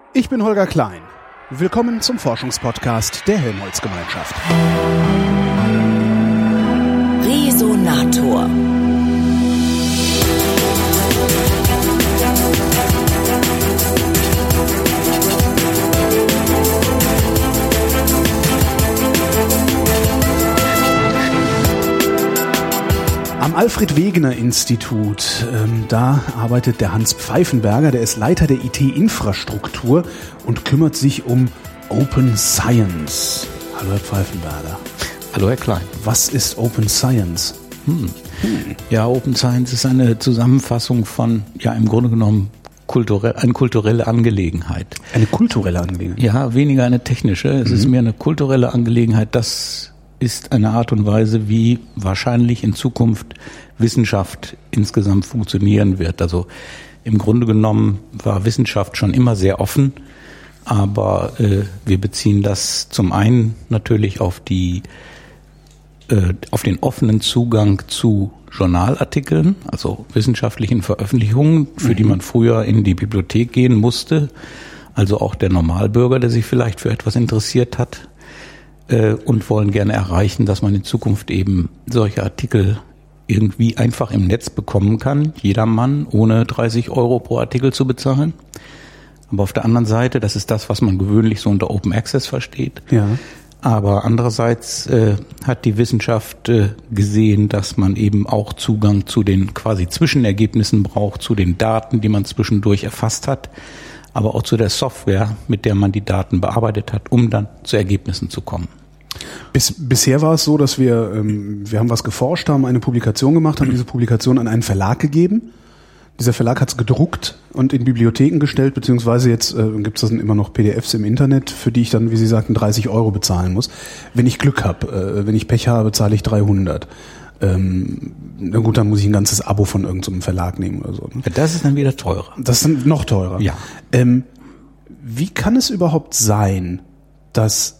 Ich bin Holger Klein. Willkommen zum Forschungspodcast der Helmholtz-Gemeinschaft. Resonator. Am Alfred-Wegener-Institut, da arbeitet der Hans Pfeifenberger, der ist Leiter der IT-Infrastruktur und kümmert sich um Open Science. Hallo Herr Pfeifenberger. Hallo Herr Klein. Was ist Open Science? Ja, Open Science ist eine Zusammenfassung von, ja im Grunde genommen, eine kulturelle Angelegenheit. Eine kulturelle Angelegenheit? Ja, weniger eine technische. Es ist mehr eine kulturelle Angelegenheit. Das ist eine Art und Weise, wie wahrscheinlich in Zukunft Wissenschaft insgesamt funktionieren wird. Also im Grunde genommen war Wissenschaft schon immer sehr offen, aber wir beziehen das zum einen natürlich auf den offenen Zugang zu Journalartikeln, also wissenschaftlichen Veröffentlichungen, für die man früher in die Bibliothek gehen musste, also auch der Normalbürger, der sich vielleicht für etwas interessiert hat, und wollen gerne erreichen, dass man in Zukunft eben solche Artikel irgendwie einfach im Netz bekommen kann, jedermann, ohne 30 € pro Artikel zu bezahlen. Aber auf der anderen Seite, das ist das, was man gewöhnlich so unter Open Access versteht. Ja. Aber andererseits hat die Wissenschaft gesehen, dass man eben auch Zugang zu den quasi Zwischenergebnissen braucht, zu den Daten, die man zwischendurch erfasst hat, aber auch zu der Software, mit der man die Daten bearbeitet hat, um dann zu Ergebnissen zu kommen. Bisher war es so, dass wir haben was geforscht, haben eine Publikation gemacht, haben diese Publikation an einen Verlag gegeben. Dieser Verlag hat es gedruckt und in Bibliotheken gestellt, beziehungsweise jetzt gibt es dann immer noch PDFs im Internet, für die ich dann, wie Sie sagten, 30 € bezahlen muss. Wenn ich Glück habe, wenn ich Pech habe, zahle ich 300. Na gut, dann muss ich ein ganzes Abo von irgendeinem Verlag nehmen oder so. Das ist dann wieder teurer. Das ist dann noch teurer. Ja. Wie kann es überhaupt sein, dass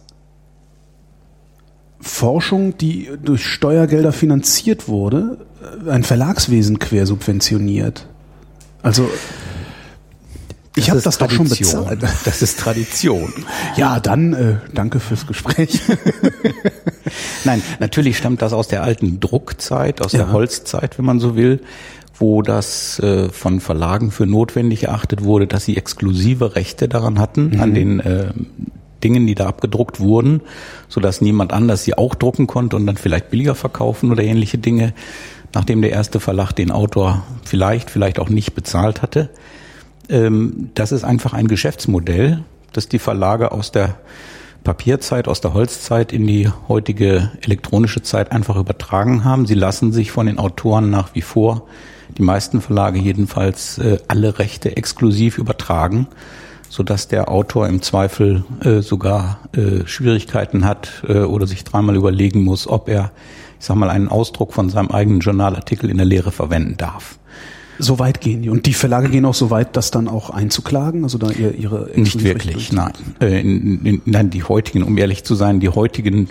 Forschung, die durch Steuergelder finanziert wurde, ein Verlagswesen quersubventioniert? Also ich habe das doch schon bezahlt. Das ist Tradition. Ja, dann danke fürs Gespräch. Nein, natürlich stammt das aus der alten Druckzeit, aus der Holzzeit, wenn man so will, wo das von Verlagen für notwendig erachtet wurde, dass sie exklusive Rechte daran hatten, an den Dingen, die da abgedruckt wurden, sodass niemand anders sie auch drucken konnte und dann vielleicht billiger verkaufen oder ähnliche Dinge, nachdem der erste Verlag den Autor vielleicht auch nicht bezahlt hatte. Das ist einfach ein Geschäftsmodell, das die Verlage aus der Papierzeit, aus der Holzzeit in die heutige elektronische Zeit einfach übertragen haben. Sie lassen sich von den Autoren nach wie vor, die meisten Verlage jedenfalls, alle Rechte exklusiv übertragen, sodass der Autor im Zweifel sogar Schwierigkeiten hat oder sich dreimal überlegen muss, ob er, einen Ausdruck von seinem eigenen Journalartikel in der Lehre verwenden darf. So weit gehen die. Und die Verlage gehen auch so weit, das dann auch einzuklagen? Also da ihre nicht wirklich, nein. Nein, die heutigen, um ehrlich zu sein, die heutigen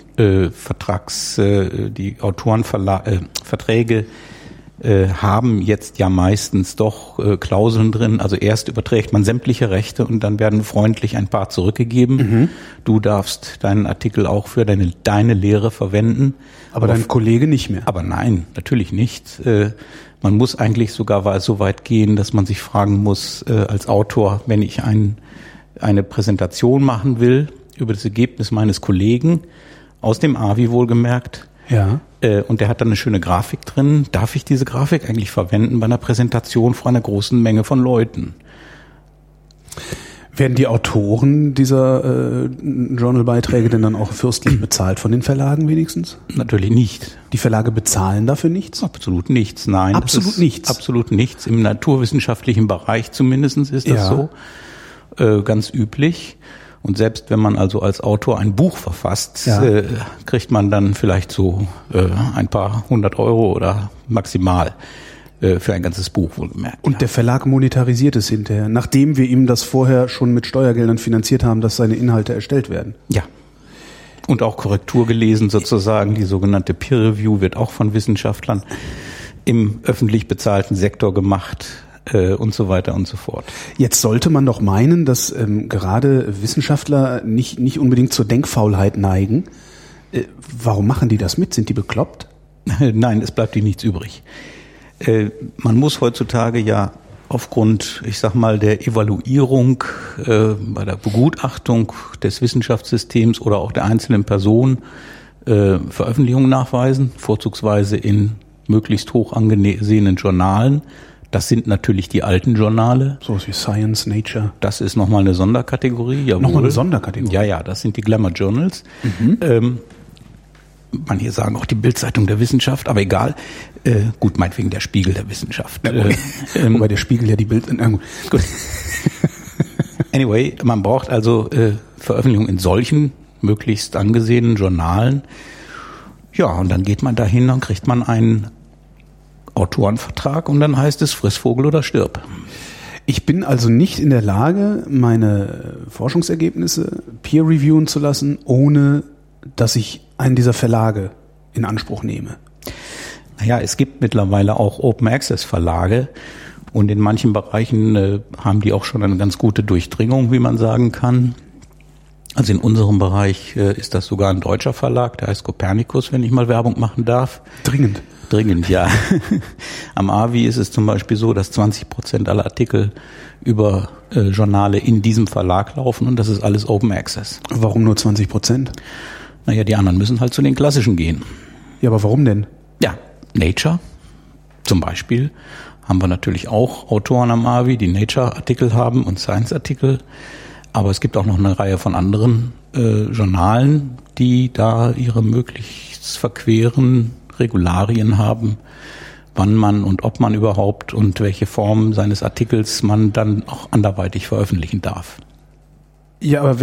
die Autorenverträge haben jetzt ja meistens doch Klauseln drin. Also erst überträgt man sämtliche Rechte und dann werden freundlich ein paar zurückgegeben. Du darfst deinen Artikel auch für deine Lehre verwenden. Aber dein Kollege nicht mehr? Aber nein, natürlich nicht. Man muss eigentlich sogar so weit gehen, dass man sich fragen muss, als Autor, wenn ich eine Präsentation machen will über das Ergebnis meines Kollegen, aus dem AVI wohlgemerkt, ja. Und der hat dann eine schöne Grafik drin. Darf ich diese Grafik eigentlich verwenden bei einer Präsentation vor einer großen Menge von Leuten? Werden die Autoren dieser Journalbeiträge denn dann auch fürstlich bezahlt von den Verlagen wenigstens? Natürlich nicht. Die Verlage bezahlen dafür nichts? Absolut nichts, nein. Absolut nichts? Absolut nichts. Im naturwissenschaftlichen Bereich zumindest ist das so. Ganz üblich. Und selbst wenn man also als Autor ein Buch verfasst, kriegt man dann vielleicht so ein paar 100 € oder maximal für ein ganzes Buch wohlgemerkt. Und der Verlag monetarisiert es hinterher, nachdem wir ihm das vorher schon mit Steuergeldern finanziert haben, dass seine Inhalte erstellt werden? Ja. Und auch Korrektur gelesen sozusagen. Die sogenannte Peer Review wird auch von Wissenschaftlern im öffentlich bezahlten Sektor gemacht. und so weiter und so fort. Jetzt sollte man doch meinen, dass gerade Wissenschaftler nicht unbedingt zur Denkfaulheit neigen. Warum machen die das mit? Sind die bekloppt? Nein, es bleibt ihnen nichts übrig. Man muss heutzutage ja aufgrund, ich sag mal, der Evaluierung bei der Begutachtung des Wissenschaftssystems oder auch der einzelnen Person Veröffentlichungen nachweisen, vorzugsweise in möglichst hoch angesehenen Journalen. Das sind natürlich die alten Journale. So wie Science, Nature. Das ist nochmal eine Sonderkategorie. Jawohl. Nochmal eine Sonderkategorie? Ja, das sind die Glamour Journals. Manche sagen auch die Bildzeitung der Wissenschaft, aber egal. Gut, meinetwegen der Spiegel der Wissenschaft. Wobei der Spiegel ja die Bild... Gut. Anyway, man braucht also Veröffentlichungen in solchen möglichst angesehenen Journalen. Ja, und dann geht man dahin, dann kriegt man einen Autorenvertrag und dann heißt es friss Vogel oder stirb. Ich bin also nicht in der Lage, meine Forschungsergebnisse peer-reviewen zu lassen, ohne dass ich einen dieser Verlage in Anspruch nehme. Naja, es gibt mittlerweile auch Open-Access-Verlage und in manchen Bereichen haben die auch schon eine ganz gute Durchdringung, wie man sagen kann. Also in unserem Bereich ist das sogar ein deutscher Verlag, der heißt Copernicus, wenn ich mal Werbung machen darf. Dringend, ja. Am AVI ist es zum Beispiel so, dass 20% aller Artikel über Journale in diesem Verlag laufen und das ist alles Open Access. Warum nur 20%? Naja, die anderen müssen halt zu den klassischen gehen. Ja, aber warum denn? Ja, Nature zum Beispiel haben wir natürlich auch Autoren am AVI, die Nature-Artikel haben und Science-Artikel. Aber es gibt auch noch eine Reihe von anderen Journalen, die da ihre möglichst verqueren Regularien haben, wann man und ob man überhaupt und welche Form seines Artikels man dann auch anderweitig veröffentlichen darf. Ja, aber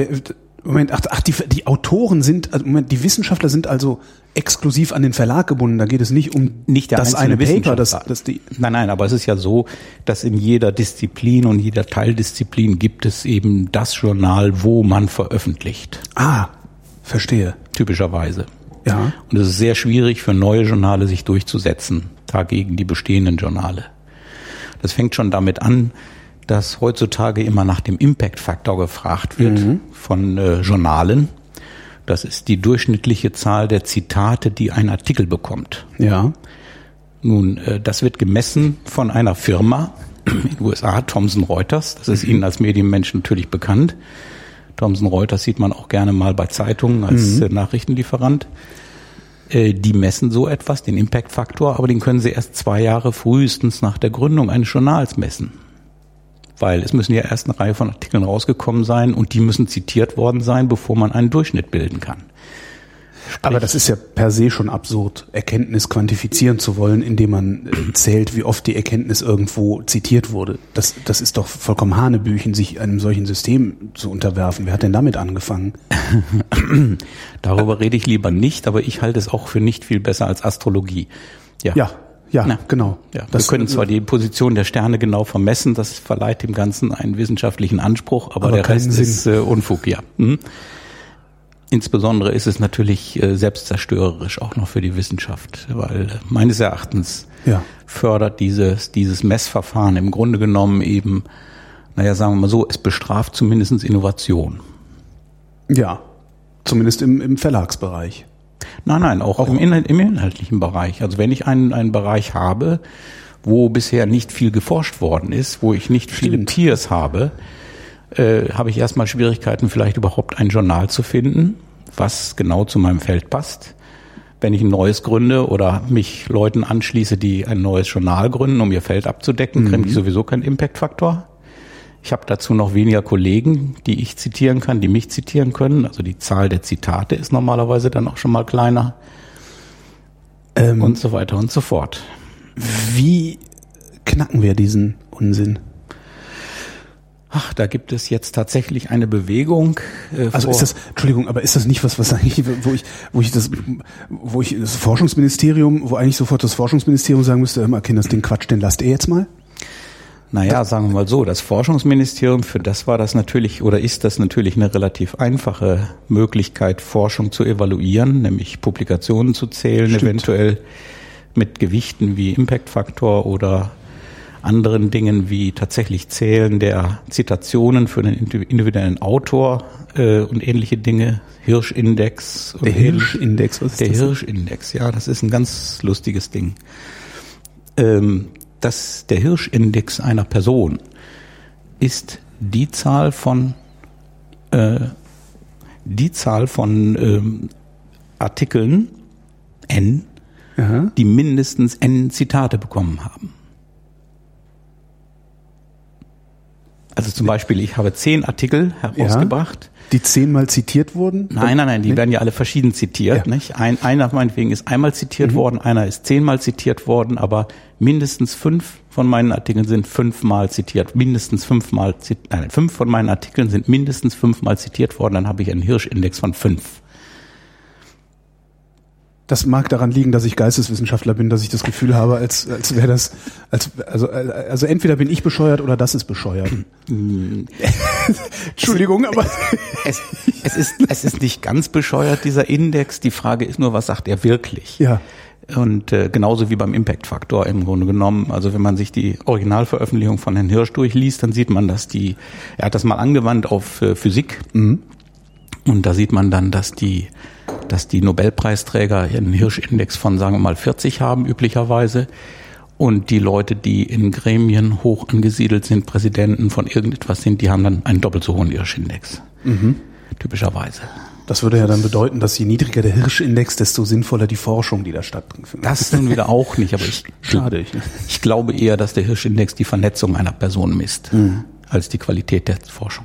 die Autoren sind, die Wissenschaftler sind also exklusiv an den Verlag gebunden. Da geht es nicht um das eine Paper, das die. Nein, aber es ist ja so, dass in jeder Disziplin und jeder Teildisziplin gibt es eben das Journal, wo man veröffentlicht. Ah, verstehe. Typischerweise. Ja. Und es ist sehr schwierig für neue Journale sich durchzusetzen, dagegen die bestehenden Journale. Das fängt schon damit an, dass heutzutage immer nach dem Impact-Faktor gefragt wird von Journalen. Das ist die durchschnittliche Zahl der Zitate, die ein Artikel bekommt. Ja. Nun, das wird gemessen von einer Firma in den USA, Thomson Reuters. Das ist Ihnen als Medienmensch natürlich bekannt. Thomson Reuters sieht man auch gerne mal bei Zeitungen als Nachrichtenlieferant. Die messen so etwas, den Impact-Faktor, aber den können sie erst 2 Jahre frühestens nach der Gründung eines Journals messen. Weil es müssen ja erst eine Reihe von Artikeln rausgekommen sein und die müssen zitiert worden sein, bevor man einen Durchschnitt bilden kann. Aber das ist ja per se schon absurd, Erkenntnis quantifizieren zu wollen, indem man zählt, wie oft die Erkenntnis irgendwo zitiert wurde. Das ist doch vollkommen Hanebüchen, sich einem solchen System zu unterwerfen. Wer hat denn damit angefangen? Darüber rede ich lieber nicht, aber ich halte es auch für nicht viel besser als Astrologie. Ja, genau. Ja, wir können zwar die Position der Sterne genau vermessen, das verleiht dem Ganzen einen wissenschaftlichen Anspruch, aber der Rest ist Unfug, ja. Insbesondere ist es natürlich selbstzerstörerisch auch noch für die Wissenschaft, weil meines Erachtens fördert dieses Messverfahren im Grunde genommen eben, sagen wir mal so, es bestraft zumindest Innovation. Ja, zumindest im Verlagsbereich. Nein, auch im inhaltlichen Bereich. Also wenn ich einen Bereich habe, wo bisher nicht viel geforscht worden ist, wo ich nicht viele Peers habe, habe ich erstmal Schwierigkeiten, vielleicht überhaupt ein Journal zu finden, was genau zu meinem Feld passt. Wenn ich ein neues gründe oder mich Leuten anschließe, die ein neues Journal gründen, um ihr Feld abzudecken, kriege ich sowieso keinen Impact-Faktor. Ich habe dazu noch weniger Kollegen, die ich zitieren kann, die mich zitieren können. Also die Zahl der Zitate ist normalerweise dann auch schon mal kleiner. Und so weiter und so fort. Wie knacken wir diesen Unsinn? Ach, da gibt es jetzt tatsächlich eine Bewegung. Also ist das, Entschuldigung, aber ist das nicht was eigentlich, wo ich das Forschungsministerium, wo eigentlich sofort das Forschungsministerium sagen müsste, hör mal, Kinder, das Ding Quatsch, den lasst ihr jetzt mal? Naja, sagen wir mal so, das Forschungsministerium, für das war das natürlich oder ist das natürlich eine relativ einfache Möglichkeit, Forschung zu evaluieren, nämlich Publikationen zu zählen, eventuell mit Gewichten wie Impact-Faktor oder anderen Dingen wie tatsächlich Zählen der Zitationen für den individuellen Autor und ähnliche Dinge. Hirschindex. Der Hirschindex, was ist das? Der Hirschindex, ja, das ist ein ganz lustiges Ding. Der Hirschindex einer Person ist die Zahl von Artikeln N, aha, die mindestens N Zitate bekommen haben. Also zum Beispiel, ich habe 10 Artikel herausgebracht. Ja, die 10-mal zitiert wurden? Nein, die werden ja alle verschieden zitiert. Ja. Nicht? Einer meinetwegen ist einmal zitiert worden, einer ist 10-mal zitiert worden, aber mindestens 5 von meinen Artikeln sind 5-mal zitiert. 5 von meinen Artikeln sind mindestens 5-mal zitiert worden, dann habe ich einen Hirschindex von 5. Das mag daran liegen, dass ich Geisteswissenschaftler bin, dass ich das Gefühl habe, als wäre das, also entweder bin ich bescheuert oder das ist bescheuert. Entschuldigung, aber es ist nicht ganz bescheuert, dieser Index. Die Frage ist nur, was sagt er wirklich? Ja. Und genauso wie beim Impact-Faktor im Grunde genommen. Also wenn man sich die Originalveröffentlichung von Herrn Hirsch durchliest, dann sieht man, er hat das mal angewandt auf Physik. Mhm. Und da sieht man dann, dass die Nobelpreisträger einen Hirschindex von, sagen wir mal, 40 haben üblicherweise. Und die Leute, die in Gremien hoch angesiedelt sind, Präsidenten von irgendetwas sind, die haben dann einen doppelt so hohen Hirschindex. Mhm. Typischerweise. Das würde ja dann bedeuten, dass je niedriger der Hirschindex, desto sinnvoller die Forschung, die da stattfindet. Das nun wieder auch nicht, aber ich glaube eher, dass der Hirschindex die Vernetzung einer Person misst, als die Qualität der Forschung.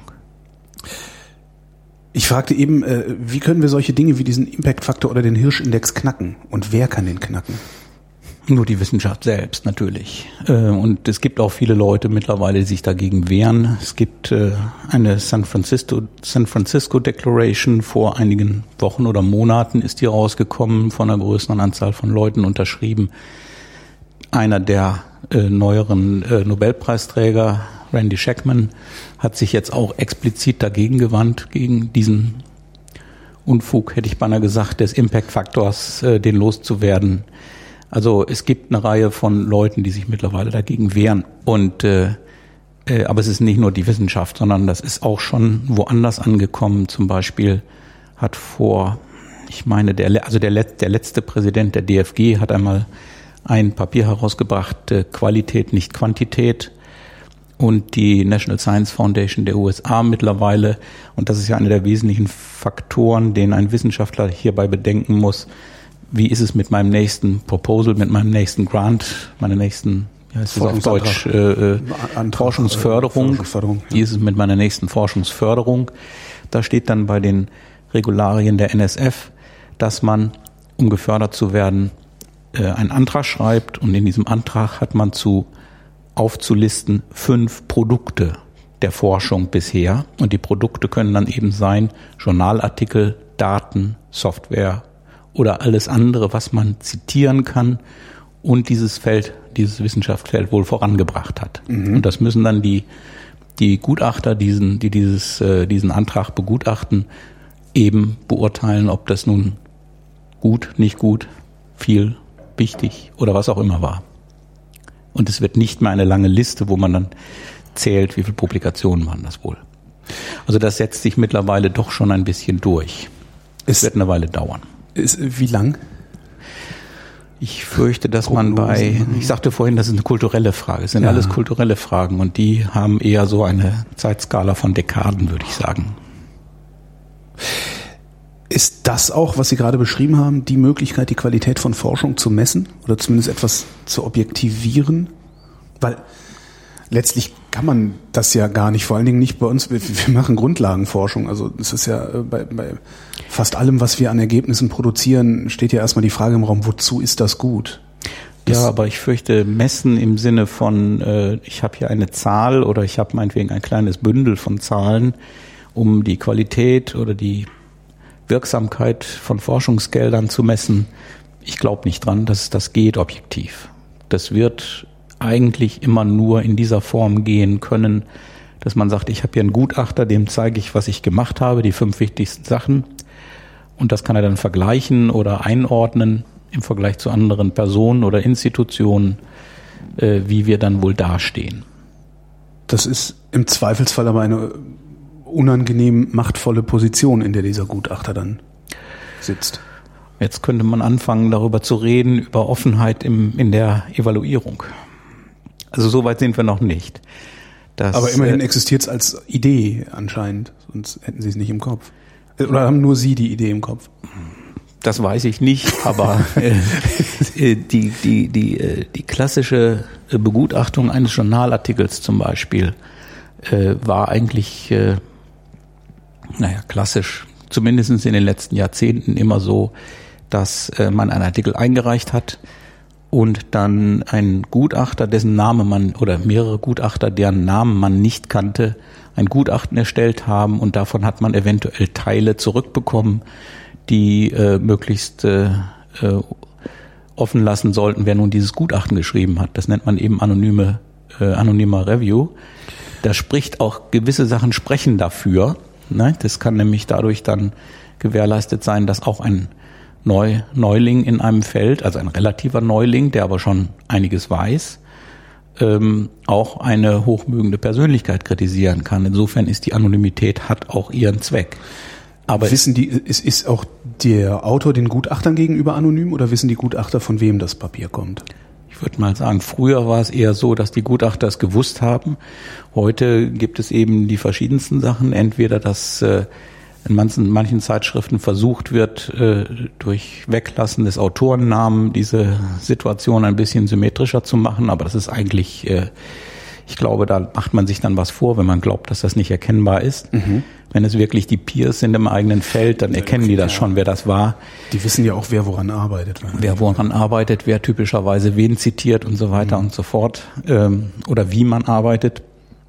Ich fragte eben, wie können wir solche Dinge wie diesen Impact-Faktor oder den Hirschindex knacken? Und wer kann den knacken? Nur die Wissenschaft selbst natürlich. Und es gibt auch viele Leute mittlerweile, die sich dagegen wehren. Es gibt eine San Francisco Declaration, vor einigen Wochen oder Monaten ist die rausgekommen, von einer größeren Anzahl von Leuten unterschrieben. Einer der neueren Nobelpreisträger, Randy Shackman, hat sich jetzt auch explizit dagegen gewandt, gegen diesen Unfug, hätte ich beinahe gesagt, des Impact-Faktors, den loszuwerden. Also es gibt eine Reihe von Leuten, die sich mittlerweile dagegen wehren. Und aber es ist nicht nur die Wissenschaft, sondern das ist auch schon woanders angekommen. Zum Beispiel hat der letzte Präsident der DFG hat einmal ein Papier herausgebracht, Qualität, nicht Quantität. Und die National Science Foundation der USA mittlerweile, und das ist ja einer der wesentlichen Faktoren, den ein Wissenschaftler hierbei bedenken muss, wie ist es mit meinem nächsten Proposal, mit meinem nächsten Grant, meiner nächsten, wie heißt das auf Deutsch, Forschungsförderung. Wie ist es mit meiner nächsten Forschungsförderung? Da steht dann bei den Regularien der NSF, dass man, um gefördert zu werden, einen Antrag schreibt, und in diesem Antrag hat man aufzulisten 5 Produkte der Forschung bisher. Und die Produkte können dann eben sein Journalartikel, Daten, Software oder alles andere, was man zitieren kann und dieses Wissenschaftsfeld wohl vorangebracht hat. Mhm. Und das müssen dann die Gutachter, die diesen Antrag begutachten, eben beurteilen, ob das nun gut, nicht gut, viel, wichtig oder was auch immer war. Und es wird nicht mehr eine lange Liste, wo man dann zählt, wie viele Publikationen waren das wohl. Also das setzt sich mittlerweile doch schon ein bisschen durch. Es wird eine Weile dauern. Wie lang? Ich fürchte, dass ich sagte vorhin, das ist eine kulturelle Frage. Es sind alles kulturelle Fragen, und die haben eher so eine Zeitskala von Dekaden, würde ich sagen. Ist das auch, was Sie gerade beschrieben haben, die Möglichkeit, die Qualität von Forschung zu messen oder zumindest etwas zu objektivieren? Weil letztlich kann man das ja gar nicht, vor allen Dingen nicht bei uns. Wir machen Grundlagenforschung. Also es ist ja bei fast allem, was wir an Ergebnissen produzieren, steht ja erstmal die Frage im Raum, wozu ist das gut? Ja, aber ich fürchte, messen im Sinne von, ich habe hier eine Zahl oder ich habe meinetwegen ein kleines Bündel von Zahlen, um die Qualität oder die Wirksamkeit von Forschungsgeldern zu messen. Ich glaube nicht dran, dass das geht objektiv. Das wird eigentlich immer nur in dieser Form gehen können, dass man sagt, ich habe hier einen Gutachter, dem zeige ich, was ich gemacht habe, die 5 wichtigsten Sachen. Und das kann er dann vergleichen oder einordnen im Vergleich zu anderen Personen oder Institutionen. wie wir dann wohl dastehen. Das ist im Zweifelsfall aber eine unangenehm machtvolle Position, in der dieser Gutachter dann sitzt. Jetzt könnte man anfangen, darüber zu reden, über Offenheit in der Evaluierung. Also so weit sind wir noch nicht. Aber immerhin existiert es als Idee anscheinend, sonst hätten Sie es nicht im Kopf. Oder haben nur Sie die Idee im Kopf? Das weiß ich nicht, aber die klassische Begutachtung eines Journalartikels zum Beispiel war eigentlich, klassisch, zumindest in den letzten Jahrzehnten immer so, dass man einen Artikel eingereicht hat und dann ein Gutachter, dessen Name man, oder mehrere Gutachter, deren Namen man nicht kannte, ein Gutachten erstellt haben und davon hat man eventuell Teile zurückbekommen, die möglichst offen lassen sollten, wer nun dieses Gutachten geschrieben hat. Das nennt man eben anonymer Review. Da spricht auch gewisse Sachen sprechen dafür. Ne? Das kann nämlich dadurch dann gewährleistet sein, dass auch ein Neuling in einem Feld, also ein relativer Neuling, der aber schon einiges weiß, auch eine hochmögende Persönlichkeit kritisieren kann. Insofern ist die Anonymität, hat auch ihren Zweck. Aber ist auch der Autor den Gutachtern gegenüber anonym oder wissen die Gutachter, von wem das Papier kommt? Ich würde mal sagen, früher war es eher so, dass die Gutachter es gewusst haben. Heute gibt es eben die verschiedensten Sachen. Entweder, dass in manchen Zeitschriften versucht wird, durch Weglassen des Autorennamen diese Situation ein bisschen symmetrischer zu machen. Aber das ist eigentlich, ich glaube, da macht man sich dann was vor, wenn man glaubt, dass das nicht erkennbar ist. Mhm. Wenn es wirklich die Peers sind im eigenen Feld, dann erkennen die das schon, wer das war. Die wissen ja auch, wer woran arbeitet. Wer woran arbeitet, wer typischerweise wen zitiert und so weiter und so fort. Oder wie man arbeitet.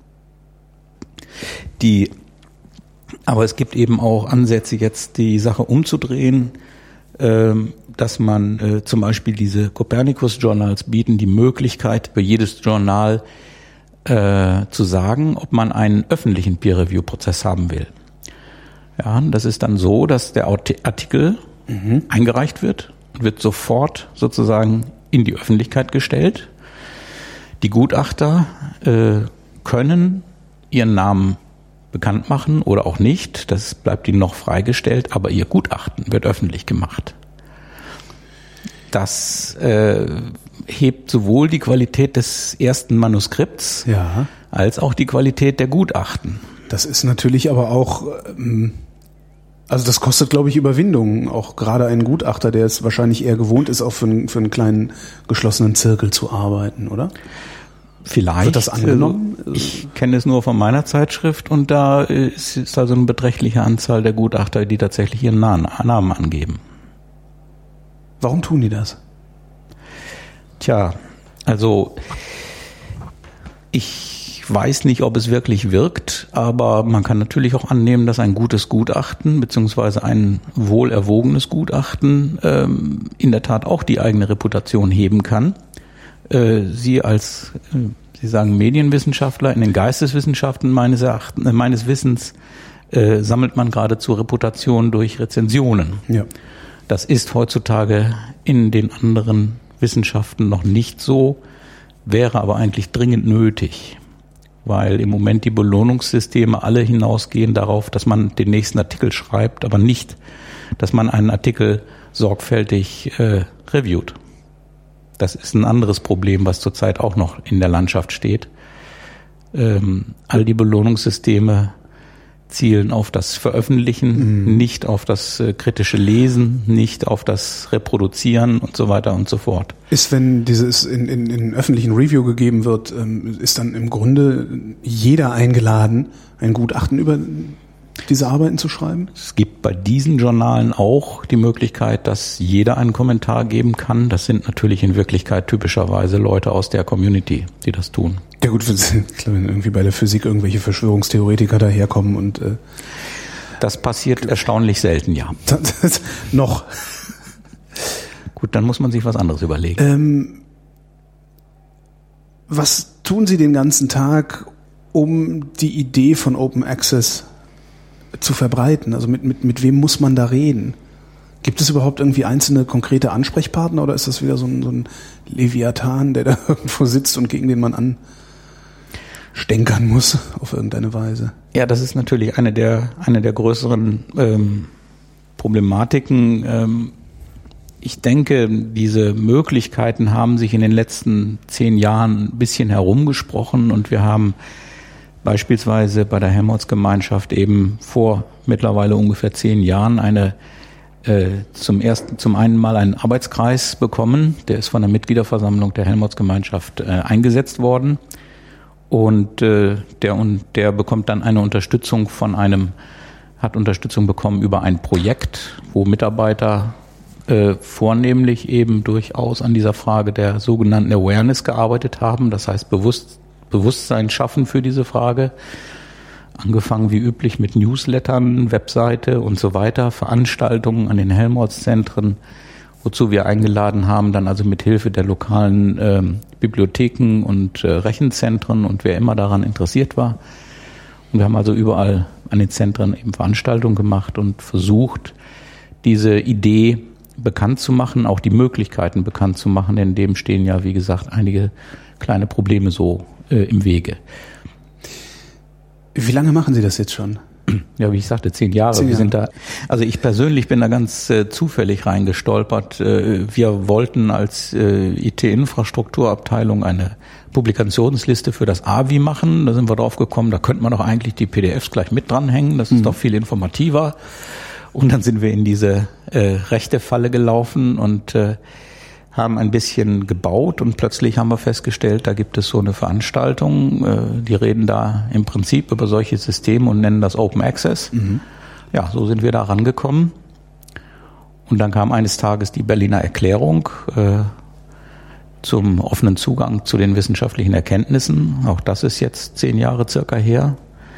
Aber es gibt eben auch Ansätze, jetzt die Sache umzudrehen, dass man zum Beispiel diese Copernicus-Journals bieten die Möglichkeit, für jedes Journal zu sagen, ob man einen öffentlichen Peer-Review-Prozess haben will. Ja, das ist dann so, dass der Artikel eingereicht wird sofort sozusagen in die Öffentlichkeit gestellt. Die Gutachter können ihren Namen bekannt machen oder auch nicht. Das bleibt ihnen noch freigestellt, aber ihr Gutachten wird öffentlich gemacht. Das hebt sowohl die Qualität des ersten Manuskripts als auch die Qualität der Gutachten. Das ist natürlich aber auch, also das kostet, glaube ich, Überwindung. Auch gerade ein Gutachter, der es wahrscheinlich eher gewohnt ist, auch für einen kleinen geschlossenen Zirkel zu arbeiten, oder? Vielleicht. Wird das angenommen? Ich kenne es nur von meiner Zeitschrift und da ist also eine beträchtliche Anzahl der Gutachter, die tatsächlich ihren Namen angeben. Warum tun die das? Tja, also ich weiß nicht, ob es wirklich wirkt, aber man kann natürlich auch annehmen, dass ein gutes Gutachten beziehungsweise ein wohlerwogenes Gutachten in der Tat auch die eigene Reputation heben kann. Sie sagen Medienwissenschaftler, in den Geisteswissenschaften meines Wissens sammelt man geradezu Reputation durch Rezensionen. Ja. Das ist heutzutage in den anderen Wissenschaften noch nicht so, wäre aber eigentlich dringend nötig, weil im Moment die Belohnungssysteme alle hinausgehen darauf, dass man den nächsten Artikel schreibt, aber nicht, dass man einen Artikel sorgfältig reviewt. Das ist ein anderes Problem, was zurzeit auch noch in der Landschaft steht. All die Belohnungssysteme zielen auf das Veröffentlichen, nicht auf das kritische Lesen, nicht auf das Reproduzieren und so weiter und so fort. Ist, wenn dieses in öffentlichen Review gegeben wird, ist dann im Grunde jeder eingeladen, ein Gutachten über diese Arbeiten zu schreiben? Es gibt bei diesen Journalen auch die Möglichkeit, dass jeder einen Kommentar geben kann. Das sind natürlich in Wirklichkeit typischerweise Leute aus der Community, die das tun. Ja gut, wenn irgendwie bei der Physik irgendwelche Verschwörungstheoretiker daherkommen und das passiert erstaunlich selten, ja. Noch. Gut, dann muss man sich was anderes überlegen. Was tun Sie den ganzen Tag, um die Idee von Open Access zu verbreiten? Also mit wem muss man da reden? Gibt es überhaupt irgendwie einzelne konkrete Ansprechpartner oder ist das wieder so ein Leviathan, der da irgendwo sitzt und gegen den man anstenkern muss auf irgendeine Weise? Ja, das ist natürlich eine der größeren Problematiken. Ich denke, diese Möglichkeiten haben sich in den letzten 10 Jahren ein bisschen herumgesprochen und wir haben beispielsweise bei der Helmholtz-Gemeinschaft eben vor mittlerweile ungefähr 10 Jahren zum einen mal einen Arbeitskreis bekommen, der ist von der Mitgliederversammlung der Helmholtz-Gemeinschaft eingesetzt worden und der bekommt dann eine Unterstützung hat Unterstützung bekommen über ein Projekt, wo Mitarbeiter vornehmlich eben durchaus an dieser Frage der sogenannten Awareness gearbeitet haben, das heißt Bewusstsein schaffen für diese Frage, angefangen wie üblich mit Newslettern, Webseite und so weiter, Veranstaltungen an den Helmholtz-Zentren, wozu wir eingeladen haben, dann also mit Hilfe der lokalen Bibliotheken und Rechenzentren und wer immer daran interessiert war. Und wir haben also überall an den Zentren eben Veranstaltungen gemacht und versucht, diese Idee bekannt zu machen, auch die Möglichkeiten bekannt zu machen, denn dem stehen ja, wie gesagt, einige kleine Probleme so im Wege. Wie lange machen Sie das jetzt schon? Ja, wie ich sagte, 10 Jahre. 10 Jahre. Wir sind da, also ich persönlich bin da ganz zufällig reingestolpert. Wir wollten als IT-Infrastrukturabteilung eine Publikationsliste für das AVI machen. Da sind wir drauf gekommen, da könnte man doch eigentlich die PDFs gleich mit dranhängen. Das ist doch viel informativer. Und dann sind wir in diese rechte Falle gelaufen und haben ein bisschen gebaut und plötzlich haben wir festgestellt, da gibt es so eine Veranstaltung, die reden da im Prinzip über solche Systeme und nennen das Open Access. Ja, so sind wir da rangekommen. Und dann kam eines Tages die Berliner Erklärung zum offenen Zugang zu den wissenschaftlichen Erkenntnissen. Auch das ist jetzt 10 Jahre circa her.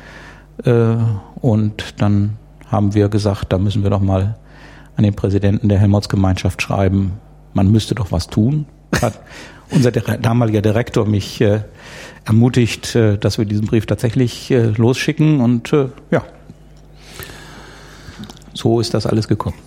Und dann haben wir gesagt, da müssen wir doch mal an den Präsidenten der Helmholtz-Gemeinschaft schreiben, man müsste doch was tun. Hat unser damaliger Direktor mich ermutigt, dass wir diesen Brief tatsächlich losschicken und ja, so ist das alles gekommen.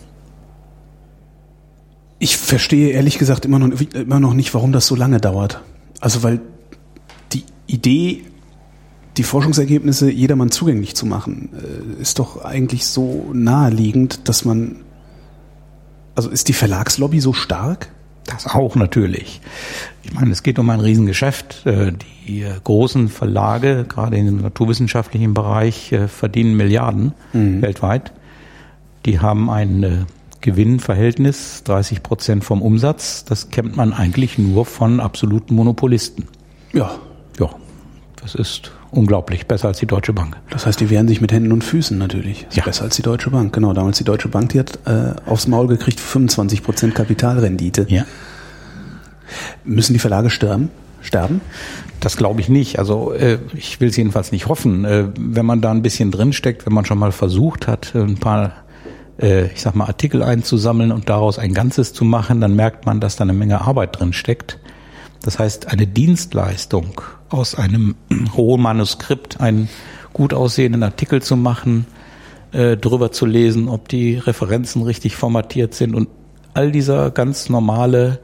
Ich verstehe ehrlich gesagt immer noch nicht, warum das so lange dauert. Also weil die Idee, die Forschungsergebnisse jedermann zugänglich zu machen, ist doch eigentlich so naheliegend, dass also ist die Verlagslobby so stark? Das auch natürlich. Ich meine, es geht um ein Riesengeschäft. Die großen Verlage, gerade im naturwissenschaftlichen Bereich, verdienen Milliarden weltweit. Die haben ein Gewinnverhältnis, 30% vom Umsatz. Das kennt man eigentlich nur von absoluten Monopolisten. Ja. Ja, das ist unglaublich, besser als die Deutsche Bank. Das heißt, die wehren sich mit Händen und Füßen natürlich. Ja. Besser als die Deutsche Bank, genau. Damals die Deutsche Bank, die hat aufs Maul gekriegt 25% Kapitalrendite. Ja. Müssen die Verlage sterben? Das glaube ich nicht. Also ich will es jedenfalls nicht hoffen. Wenn man da ein bisschen drinsteckt, wenn man schon mal versucht hat, ein paar Artikel einzusammeln und daraus ein Ganzes zu machen, dann merkt man, dass da eine Menge Arbeit drinsteckt. Das heißt, eine Dienstleistung aus einem hohen Manuskript einen gut aussehenden Artikel zu machen, drüber zu lesen, ob die Referenzen richtig formatiert sind und all dieses ganz normale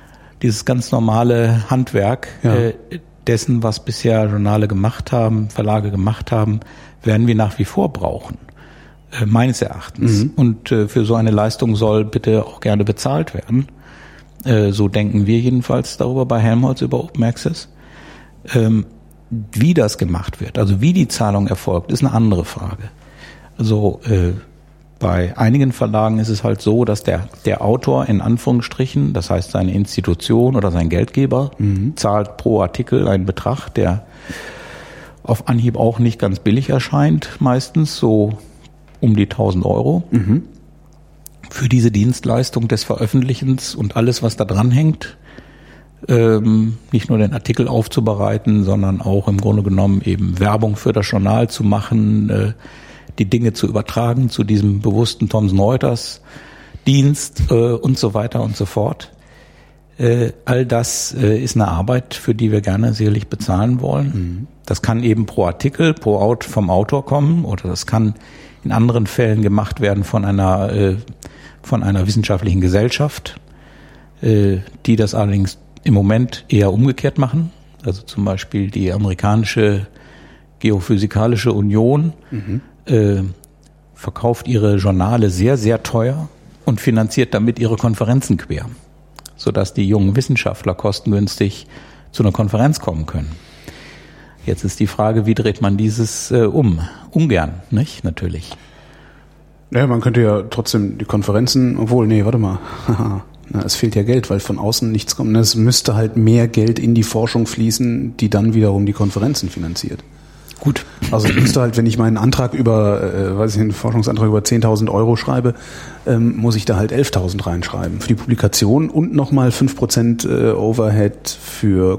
Handwerk dessen, was bisher Journale gemacht haben, Verlage gemacht haben, werden wir nach wie vor brauchen, meines Erachtens. Und für so eine Leistung soll bitte auch gerne bezahlt werden. So denken wir jedenfalls darüber bei Helmholtz über Open Access. Wie das gemacht wird, also wie die Zahlung erfolgt, ist eine andere Frage. Also bei einigen Verlagen ist es halt so, dass der Autor in Anführungsstrichen, das heißt seine Institution oder sein Geldgeber, zahlt pro Artikel einen Betrag, der auf Anhieb auch nicht ganz billig erscheint, meistens so um die 1.000 Euro. Für diese Dienstleistung des Veröffentlichens und alles, was da dran hängt, nicht nur den Artikel aufzubereiten, sondern auch im Grunde genommen eben Werbung für das Journal zu machen, die Dinge zu übertragen zu diesem bewussten Thomson Reuters Dienst und so weiter und so fort. All das ist eine Arbeit, für die wir gerne sicherlich bezahlen wollen. Das kann eben pro Artikel, vom Autor kommen oder das kann in anderen Fällen gemacht werden von einer von einer wissenschaftlichen Gesellschaft, die das allerdings im Moment eher umgekehrt machen. Also zum Beispiel die amerikanische Geophysikalische Union verkauft ihre Journale sehr, sehr teuer und finanziert damit ihre Konferenzen quer, sodass die jungen Wissenschaftler kostengünstig zu einer Konferenz kommen können. Jetzt ist die Frage, wie dreht man dieses um? Ungern, nicht? Natürlich. Ja, man könnte ja trotzdem die Konferenzen, warte mal. Na, es fehlt ja Geld, weil von außen nichts kommt. Es müsste halt mehr Geld in die Forschung fließen, die dann wiederum die Konferenzen finanziert. Gut. Also ich müsste halt, wenn ich meinen Antrag einen Forschungsantrag über 10.000 Euro schreibe, muss ich da halt 11.000 reinschreiben für die Publikation und nochmal 5% Overhead für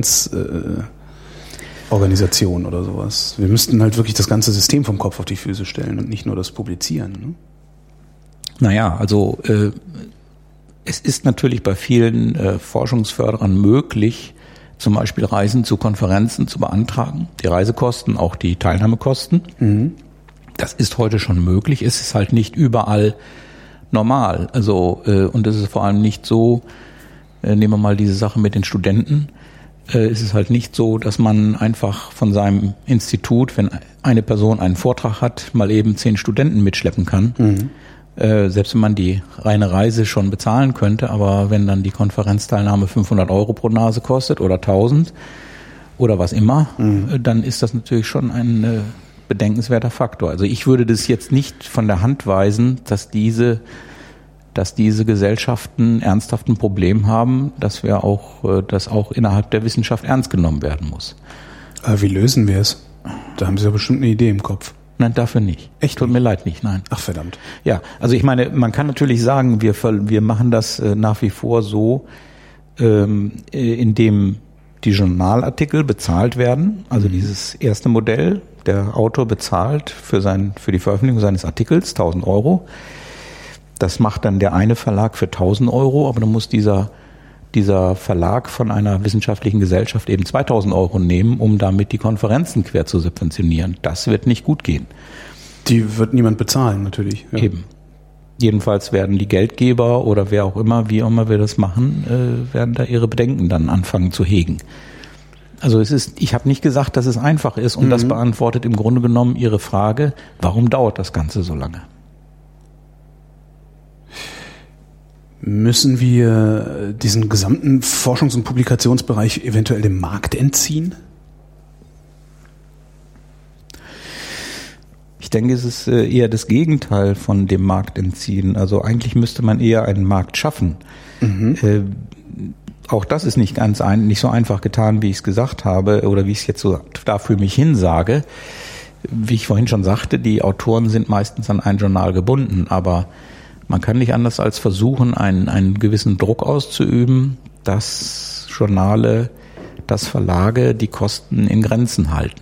Konferenzorganisation oder sowas. Wir müssten halt wirklich das ganze System vom Kopf auf die Füße stellen und nicht nur das Publizieren. Ne? Naja, also es ist natürlich bei vielen Forschungsförderern möglich, zum Beispiel Reisen zu Konferenzen zu beantragen, die Reisekosten, auch die Teilnahmekosten. Mhm. Das ist heute schon möglich. Es ist halt nicht überall normal. Also und es ist vor allem nicht so, nehmen wir mal diese Sache mit den Studenten, es ist halt nicht so, dass man einfach von seinem Institut, wenn eine Person einen Vortrag hat, mal eben 10 Studenten mitschleppen kann. Mhm. Selbst wenn man die reine Reise schon bezahlen könnte, aber wenn dann die Konferenzteilnahme 500 Euro pro Nase kostet oder 1000 oder was immer, dann ist das natürlich schon ein bedenkenswerter Faktor. Also ich würde das jetzt nicht von der Hand weisen, dass diese Gesellschaften ernsthaft ein Problem haben, dass auch innerhalb der Wissenschaft ernst genommen werden muss. Aber wie lösen wir es? Da haben Sie ja bestimmt eine Idee im Kopf. Nein, dafür nicht. Echt? Tut mir leid nicht, nein. Ach, verdammt. Ja, also ich meine, man kann natürlich sagen, wir machen das nach wie vor so, indem die Journalartikel bezahlt werden. Also dieses erste Modell, der Autor bezahlt für die Veröffentlichung seines Artikels 1.000 Euro. Das macht dann der eine Verlag für 1.000 Euro, aber dann muss dieser Verlag von einer wissenschaftlichen Gesellschaft eben 2.000 Euro nehmen, um damit die Konferenzen quer zu subventionieren. Das wird nicht gut gehen. Die wird niemand bezahlen, natürlich. Ja. Eben. Jedenfalls werden die Geldgeber oder wer auch immer, wie auch immer wir das machen, werden da ihre Bedenken dann anfangen zu hegen. Also ich habe nicht gesagt, dass es einfach ist und das beantwortet im Grunde genommen Ihre Frage, warum dauert das Ganze so lange? Müssen wir diesen gesamten Forschungs- und Publikationsbereich eventuell dem Markt entziehen? Ich denke, es ist eher das Gegenteil von dem Markt entziehen. Also eigentlich müsste man eher einen Markt schaffen. Auch das ist nicht so einfach getan, wie ich es gesagt habe oder wie ich es jetzt so da für mich hin sage. Wie ich vorhin schon sagte, die Autoren sind meistens an ein Journal gebunden, aber man kann nicht anders als versuchen, einen gewissen Druck auszuüben, dass Journale, dass Verlage die Kosten in Grenzen halten.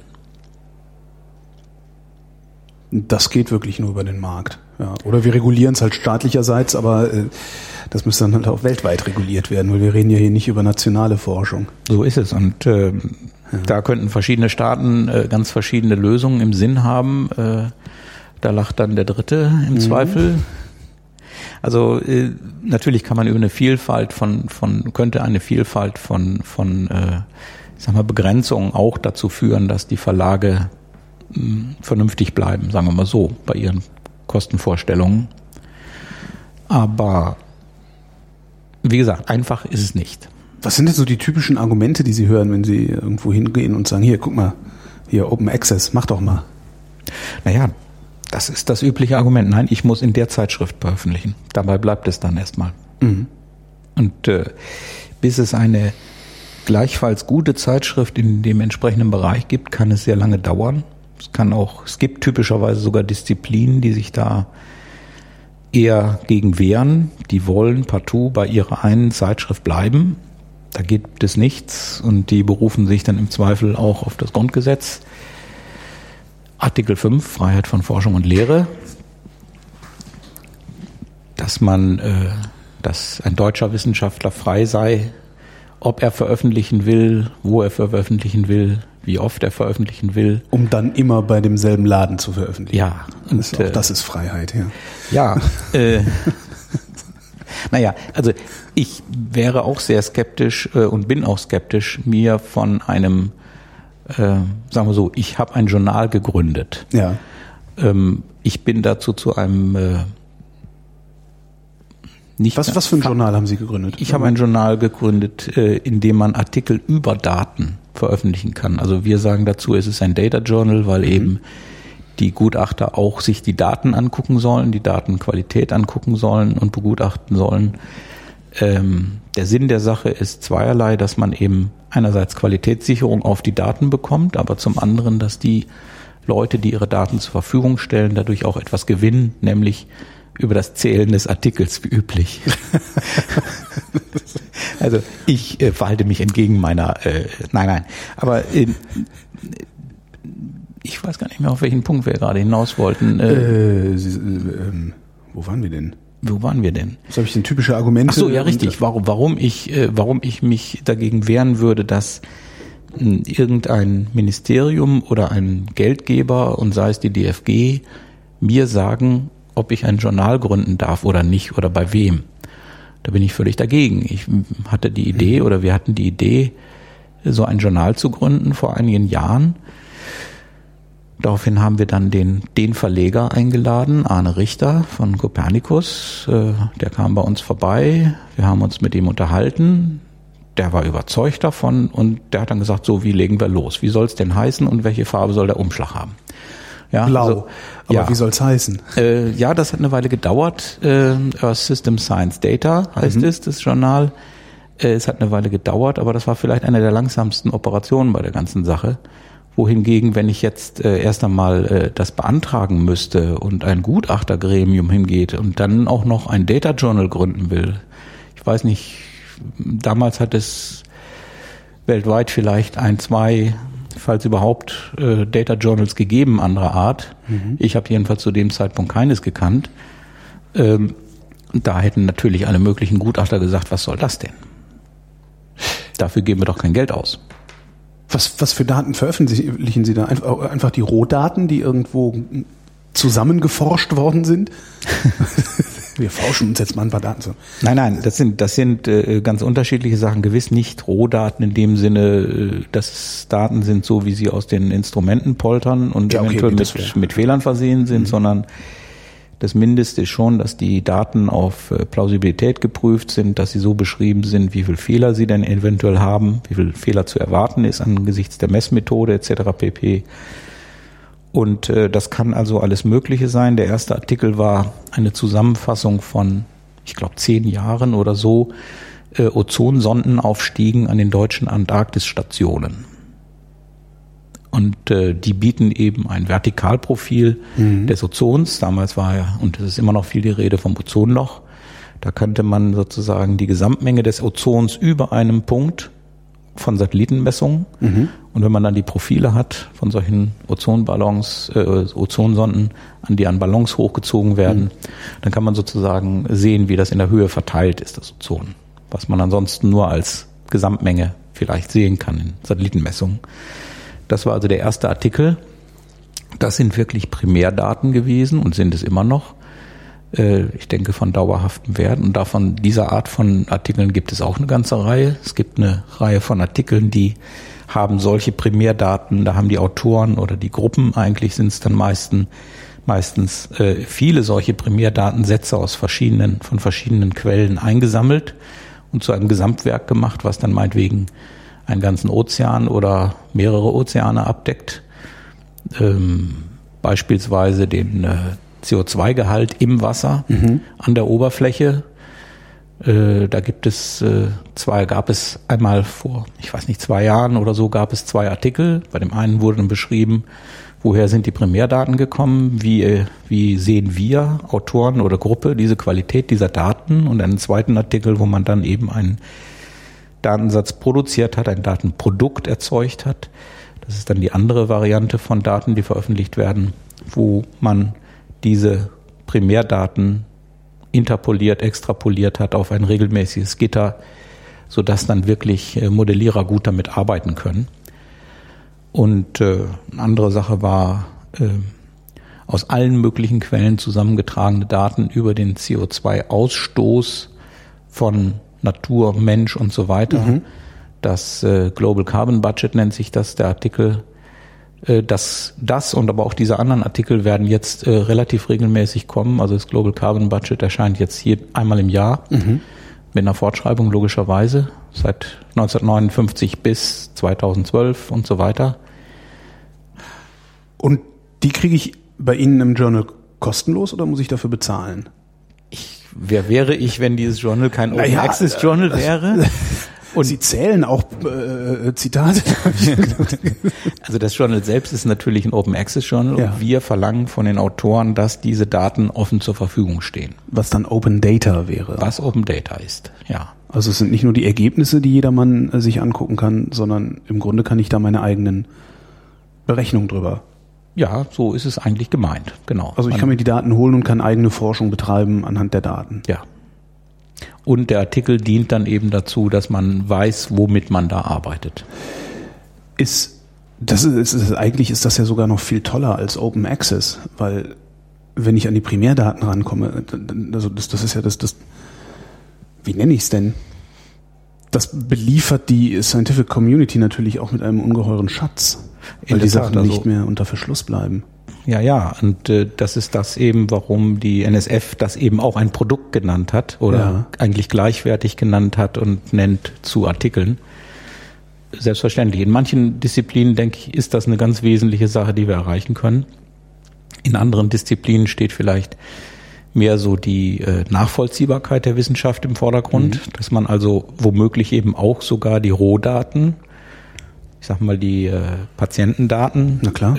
Das geht wirklich nur über den Markt. Ja. Oder wir regulieren es halt staatlicherseits, aber das müsste dann halt auch weltweit reguliert werden, weil wir reden ja hier nicht über nationale Forschung. So ist es. Und da könnten verschiedene Staaten ganz verschiedene Lösungen im Sinn haben. Da lacht dann der Dritte im Zweifel. Also natürlich kann man über eine Vielfalt könnte eine Vielfalt von Begrenzungen auch dazu führen, dass die Verlage vernünftig bleiben, sagen wir mal so, bei ihren Kostenvorstellungen. Aber wie gesagt, einfach ist es nicht. Was sind denn so die typischen Argumente, die Sie hören, wenn Sie irgendwo hingehen und sagen, hier, guck mal, hier Open Access, mach doch mal. Naja, das ist das übliche Argument. Nein, ich muss in der Zeitschrift veröffentlichen. Dabei bleibt es dann erstmal. Und bis es eine gleichfalls gute Zeitschrift in dem entsprechenden Bereich gibt, kann es sehr lange dauern. Es gibt typischerweise sogar Disziplinen, die sich da eher gegen wehren. Die wollen partout bei ihrer einen Zeitschrift bleiben. Da gibt es nichts und die berufen sich dann im Zweifel auch auf das Grundgesetz. Artikel 5, Freiheit von Forschung und Lehre, dass ein deutscher Wissenschaftler frei sei, ob er veröffentlichen will, wo er veröffentlichen will, wie oft er veröffentlichen will. Um dann immer bei demselben Laden zu veröffentlichen. Ja. Und auch das ist Freiheit, ja. Ja, Naja, also ich wäre auch sehr skeptisch und bin auch skeptisch, mir von einem, sagen wir so, ich habe ein Journal gegründet. Ja. Ich bin dazu zu einem nicht. Was für ein Journal haben Sie gegründet? Ich habe ein Journal gegründet, in dem man Artikel über Daten veröffentlichen kann. Also wir sagen dazu, es ist ein Data Journal, weil eben die Gutachter auch sich die Daten angucken sollen, die Datenqualität angucken sollen und begutachten sollen. Der Sinn der Sache ist zweierlei, dass man eben einerseits Qualitätssicherung auf die Daten bekommt, aber zum anderen, dass die Leute, die ihre Daten zur Verfügung stellen, dadurch auch etwas gewinnen, nämlich über das Zählen des Artikels wie üblich. Also ich verhalte mich entgegen meiner, nein, aber ich weiß gar nicht mehr, auf welchen Punkt wir gerade hinaus wollten. Wo waren wir denn? Das habe ich denn typische Argumente. Ach so, ja, richtig. Warum ich mich dagegen wehren würde, dass irgendein Ministerium oder ein Geldgeber, und sei es die DFG, mir sagen, ob ich ein Journal gründen darf oder nicht oder bei wem. Da bin ich völlig dagegen. Ich hatte die Idee oder wir hatten die Idee, so ein Journal zu gründen vor einigen Jahren. Daraufhin haben wir dann den Verleger eingeladen, Arne Richter von Copernicus. Der kam bei uns vorbei. Wir haben uns mit ihm unterhalten. Der war überzeugt davon und der hat dann gesagt, so, wie legen wir los? Wie soll es denn heißen und welche Farbe soll der Umschlag haben? Ja, blau. Also, aber ja. Wie soll es heißen? Ja, das hat eine Weile gedauert. Earth System Science Data heißt es, das Journal. Es hat eine Weile gedauert, aber das war vielleicht eine der langsamsten Operationen bei der ganzen Sache. Wohingegen, wenn ich jetzt erst einmal das beantragen müsste und ein Gutachtergremium hingeht und dann auch noch ein Data Journal gründen will, ich weiß nicht, damals hat es weltweit vielleicht 1, 2, falls überhaupt, Data Journals gegeben, anderer Art. Ich habe jedenfalls zu dem Zeitpunkt keines gekannt. Da hätten natürlich alle möglichen Gutachter gesagt, was soll das denn? Dafür geben wir doch kein Geld aus. Was für Daten veröffentlichen Sie da? Einfach die Rohdaten, die irgendwo zusammengeforscht worden sind? Wir forschen uns jetzt mal ein paar Daten zu. Nein, das sind ganz unterschiedliche Sachen. Gewiss nicht Rohdaten in dem Sinne, dass es Daten sind, so wie sie aus den Instrumenten poltern und ja, okay, eventuell mit Fehlern versehen sind, sondern das Mindeste ist schon, dass die Daten auf Plausibilität geprüft sind, dass sie so beschrieben sind, wie viele Fehler sie denn eventuell haben, wie viel Fehler zu erwarten ist angesichts der Messmethode etc. pp. Und das kann also alles Mögliche sein. Der erste Artikel war eine Zusammenfassung von, ich glaube, 10 Jahren oder so, Ozonsondenaufstiegen an den deutschen Antarktisstationen. Und die bieten eben ein Vertikalprofil des Ozons. Damals war ja, und es ist immer noch viel die Rede vom Ozonloch. Da könnte man sozusagen die Gesamtmenge des Ozons über einem Punkt von Satellitenmessungen. Und wenn man dann die Profile hat von solchen Ozonballons, Ozonsonden, die an Ballons hochgezogen werden, dann kann man sozusagen sehen, wie das in der Höhe verteilt ist, das Ozon. Was man ansonsten nur als Gesamtmenge vielleicht sehen kann in Satellitenmessungen. Das war also der erste Artikel. Das sind wirklich Primärdaten gewesen und sind es immer noch. Ich denke von dauerhaftem Wert. Und davon, dieser Art von Artikeln gibt es auch eine ganze Reihe. Es gibt eine Reihe von Artikeln, die haben solche Primärdaten. Da haben die Autoren oder die Gruppen, eigentlich sind es dann meistens viele solche Primärdatensätze von verschiedenen Quellen eingesammelt und zu einem Gesamtwerk gemacht, was dann meinetwegen einen ganzen Ozean oder mehrere Ozeane abdeckt. Beispielsweise den CO2-Gehalt im Wasser an der Oberfläche. Da gab es einmal vor, 2 Jahren oder so, gab es 2 Artikel. Bei dem einen wurde dann beschrieben, woher sind die Primärdaten gekommen, wie sehen wir, Autoren oder Gruppe, diese Qualität dieser Daten, und einen zweiten Artikel, wo man dann eben einen Datensatz produziert hat, ein Datenprodukt erzeugt hat. Das ist dann die andere Variante von Daten, die veröffentlicht werden, wo man diese Primärdaten interpoliert, extrapoliert hat auf ein regelmäßiges Gitter, sodass dann wirklich Modellierer gut damit arbeiten können. Und eine andere Sache war aus allen möglichen Quellen zusammengetragene Daten über den CO2-Ausstoß von Natur, Mensch und so weiter. Das Global Carbon Budget nennt sich das, der Artikel. Das und aber auch diese anderen Artikel werden jetzt relativ regelmäßig kommen. Also das Global Carbon Budget erscheint jetzt hier einmal im Jahr mit einer Fortschreibung logischerweise seit 1959 bis 2012 und so weiter. Und die kriege ich bei Ihnen im Journal kostenlos oder muss ich dafür bezahlen? Wer wäre ich, wenn dieses Journal kein Open Access Journal wäre? Und Sie zählen auch Zitate. Also das Journal selbst ist natürlich ein Open Access Journal und wir verlangen von den Autoren, dass diese Daten offen zur Verfügung stehen. Was dann Open Data wäre. Was Open Data ist, ja. Also es sind nicht nur die Ergebnisse, die jedermann sich angucken kann, sondern im Grunde kann ich da meine eigenen Berechnungen drüber. Ja, so ist es eigentlich gemeint, genau. Also ich kann mir die Daten holen und kann eigene Forschung betreiben anhand der Daten. Ja. Und der Artikel dient dann eben dazu, dass man weiß, womit man da arbeitet. Eigentlich ist das ja sogar noch viel toller als Open Access, weil wenn ich an die Primärdaten rankomme, also das ist ja das, wie nenne ich es denn? Das beliefert die Scientific Community natürlich auch mit einem ungeheuren Schatz, weil die Sachen nicht mehr unter Verschluss bleiben. Ja, und das ist das eben, warum die NSF das eben auch ein Produkt genannt hat oder eigentlich gleichwertig genannt hat und nennt zu Artikeln. Selbstverständlich. In manchen Disziplinen, denke ich, ist das eine ganz wesentliche Sache, die wir erreichen können. In anderen Disziplinen steht vielleicht mehr so die Nachvollziehbarkeit der Wissenschaft im Vordergrund, dass man also womöglich eben auch sogar die Rohdaten, ich sag mal die Patientendaten,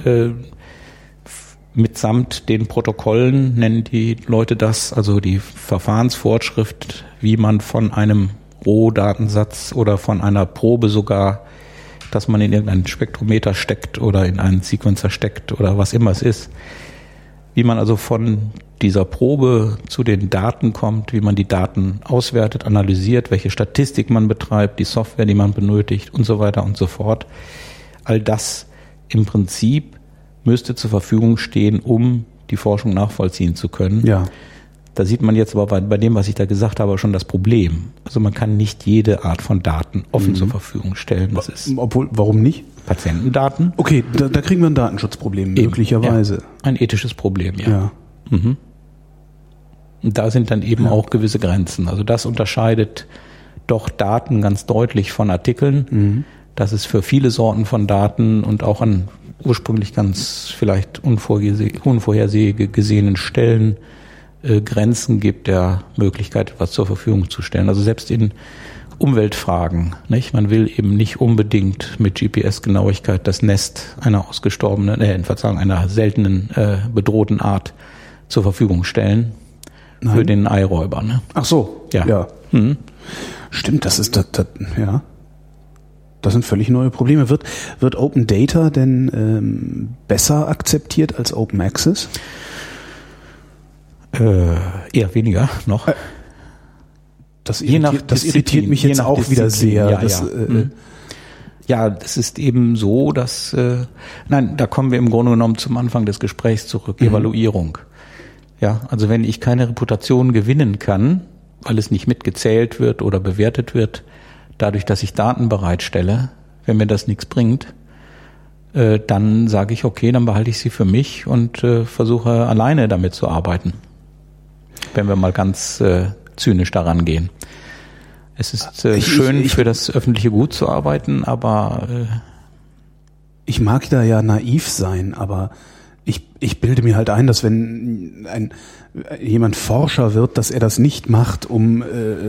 mitsamt den Protokollen nennen die Leute das, also die Verfahrensfortschrift, wie man von einem Rohdatensatz oder von einer Probe sogar, dass man in irgendeinen Spektrometer steckt oder in einen Sequencer steckt oder was immer es ist, wie man also von dieser Probe zu den Daten kommt, wie man die Daten auswertet, analysiert, welche Statistik man betreibt, die Software, die man benötigt und so weiter und so fort. All das im Prinzip müsste zur Verfügung stehen, um die Forschung nachvollziehen zu können. Ja. Da sieht man jetzt aber bei dem, was ich da gesagt habe, schon das Problem. Also man kann nicht jede Art von Daten offen zur Verfügung stellen. Das ist warum nicht? Patientendaten. Okay, da kriegen wir ein Datenschutzproblem, möglicherweise. Ja, ein ethisches Problem, ja. Und da sind dann eben auch gewisse Grenzen. Also das unterscheidet doch Daten ganz deutlich von Artikeln. Dass es für viele Sorten von Daten und auch an ursprünglich ganz vielleicht unvorhersehene gesehenen Stellen Grenzen gibt der Möglichkeit, etwas zur Verfügung zu stellen. Also selbst in Umweltfragen, nicht? Man will eben nicht unbedingt mit GPS-Genauigkeit das Nest einer einer seltenen bedrohten Art zur Verfügung stellen. Nein. Für den Eiräuber. Ne? Ach so, ja. Stimmt, das ist das, ja. Das sind völlig neue Probleme. Wird Open Data denn besser akzeptiert als Open Access? Eher weniger noch. Das irritiert mich jetzt auch wieder sehr. Das ist eben so, dass da kommen wir im Grunde genommen zum Anfang des Gesprächs zurück. Evaluierung. Ja, also wenn ich keine Reputation gewinnen kann, weil es nicht mitgezählt wird oder bewertet wird, dadurch, dass ich Daten bereitstelle, wenn mir das nichts bringt, dann sage ich, okay, dann behalte ich sie für mich und versuche alleine damit zu arbeiten. Wenn wir mal ganz zynisch daran gehen. Es ist schön, für das öffentliche Gut zu arbeiten, aber ich mag da ja naiv sein, aber ich bilde mir halt ein, dass wenn jemand Forscher wird, dass er das nicht macht, um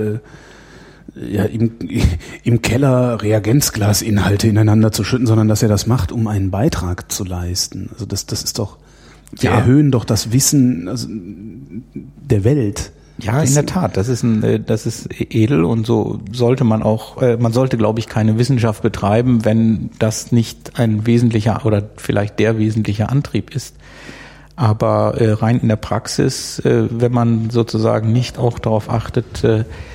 im Keller Reagenzglasinhalte ineinander zu schütten, sondern dass er das macht, um einen Beitrag zu leisten. Also das ist doch, wir erhöhen doch das Wissen der Welt. Ja, in der Tat, das ist edel und so sollte man auch, man sollte, glaube ich, keine Wissenschaft betreiben, wenn das nicht ein wesentlicher oder vielleicht der wesentliche Antrieb ist. Aber rein in der Praxis, wenn man sozusagen nicht auch darauf achtet,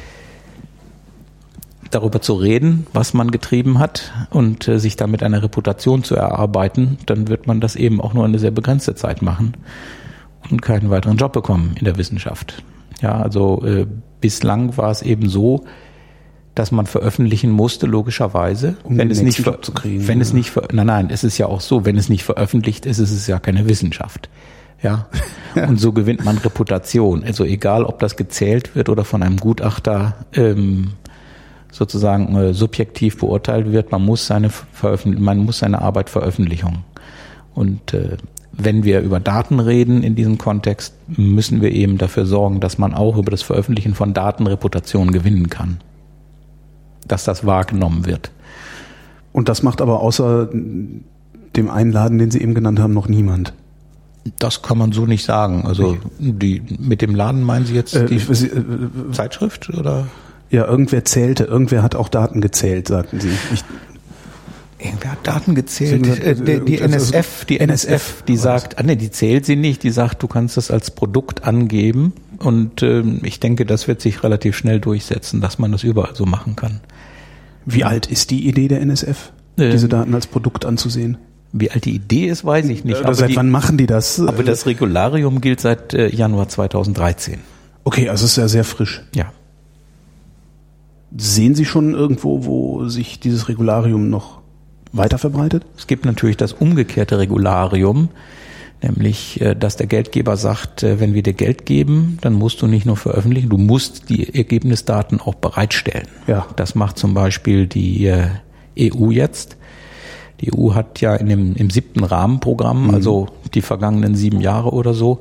darüber zu reden, was man getrieben hat und sich damit eine Reputation zu erarbeiten, dann wird man das eben auch nur eine sehr begrenzte Zeit machen und keinen weiteren Job bekommen in der Wissenschaft. Ja, also bislang war es eben so, dass man veröffentlichen musste, logischerweise, wenn es nicht zu kriegen. Nein, es ist ja auch so, wenn es nicht veröffentlicht ist, ist es ja keine Wissenschaft. Ja. Und so gewinnt man Reputation. Also egal, ob das gezählt wird oder von einem Gutachter sozusagen subjektiv beurteilt wird, man muss seine Arbeit veröffentlichen. Und wenn wir über Daten reden in diesem Kontext, müssen wir eben dafür sorgen, dass man auch über das Veröffentlichen von Daten Reputation gewinnen kann. Dass das wahrgenommen wird. Und das macht aber außer dem einen Laden, den Sie eben genannt haben, noch niemand. Das kann man so nicht sagen. Also mit dem Laden meinen Sie jetzt die Zeitschrift oder? Ja, irgendwer hat auch Daten gezählt, sagten Sie. Irgendwer hat Daten gezählt. Die NSF, die sagt, die zählt sie nicht, die sagt, du kannst das als Produkt angeben. Und ich denke, das wird sich relativ schnell durchsetzen, dass man das überall so machen kann. Wie alt ist die Idee der NSF, diese Daten als Produkt anzusehen? Wie alt die Idee ist, weiß ich nicht. Oder seit wann machen die das? Aber das Regularium gilt seit Januar 2013. Okay, also ist ja sehr frisch. Ja. Sehen Sie schon irgendwo, wo sich dieses Regularium noch weiter verbreitet? Es gibt natürlich das umgekehrte Regularium, nämlich, dass der Geldgeber sagt, wenn wir dir Geld geben, dann musst du nicht nur veröffentlichen, du musst die Ergebnisdaten auch bereitstellen. Ja. Das macht zum Beispiel die EU jetzt. Die EU hat ja im 7. Rahmenprogramm, also die vergangenen 7 Jahre oder so,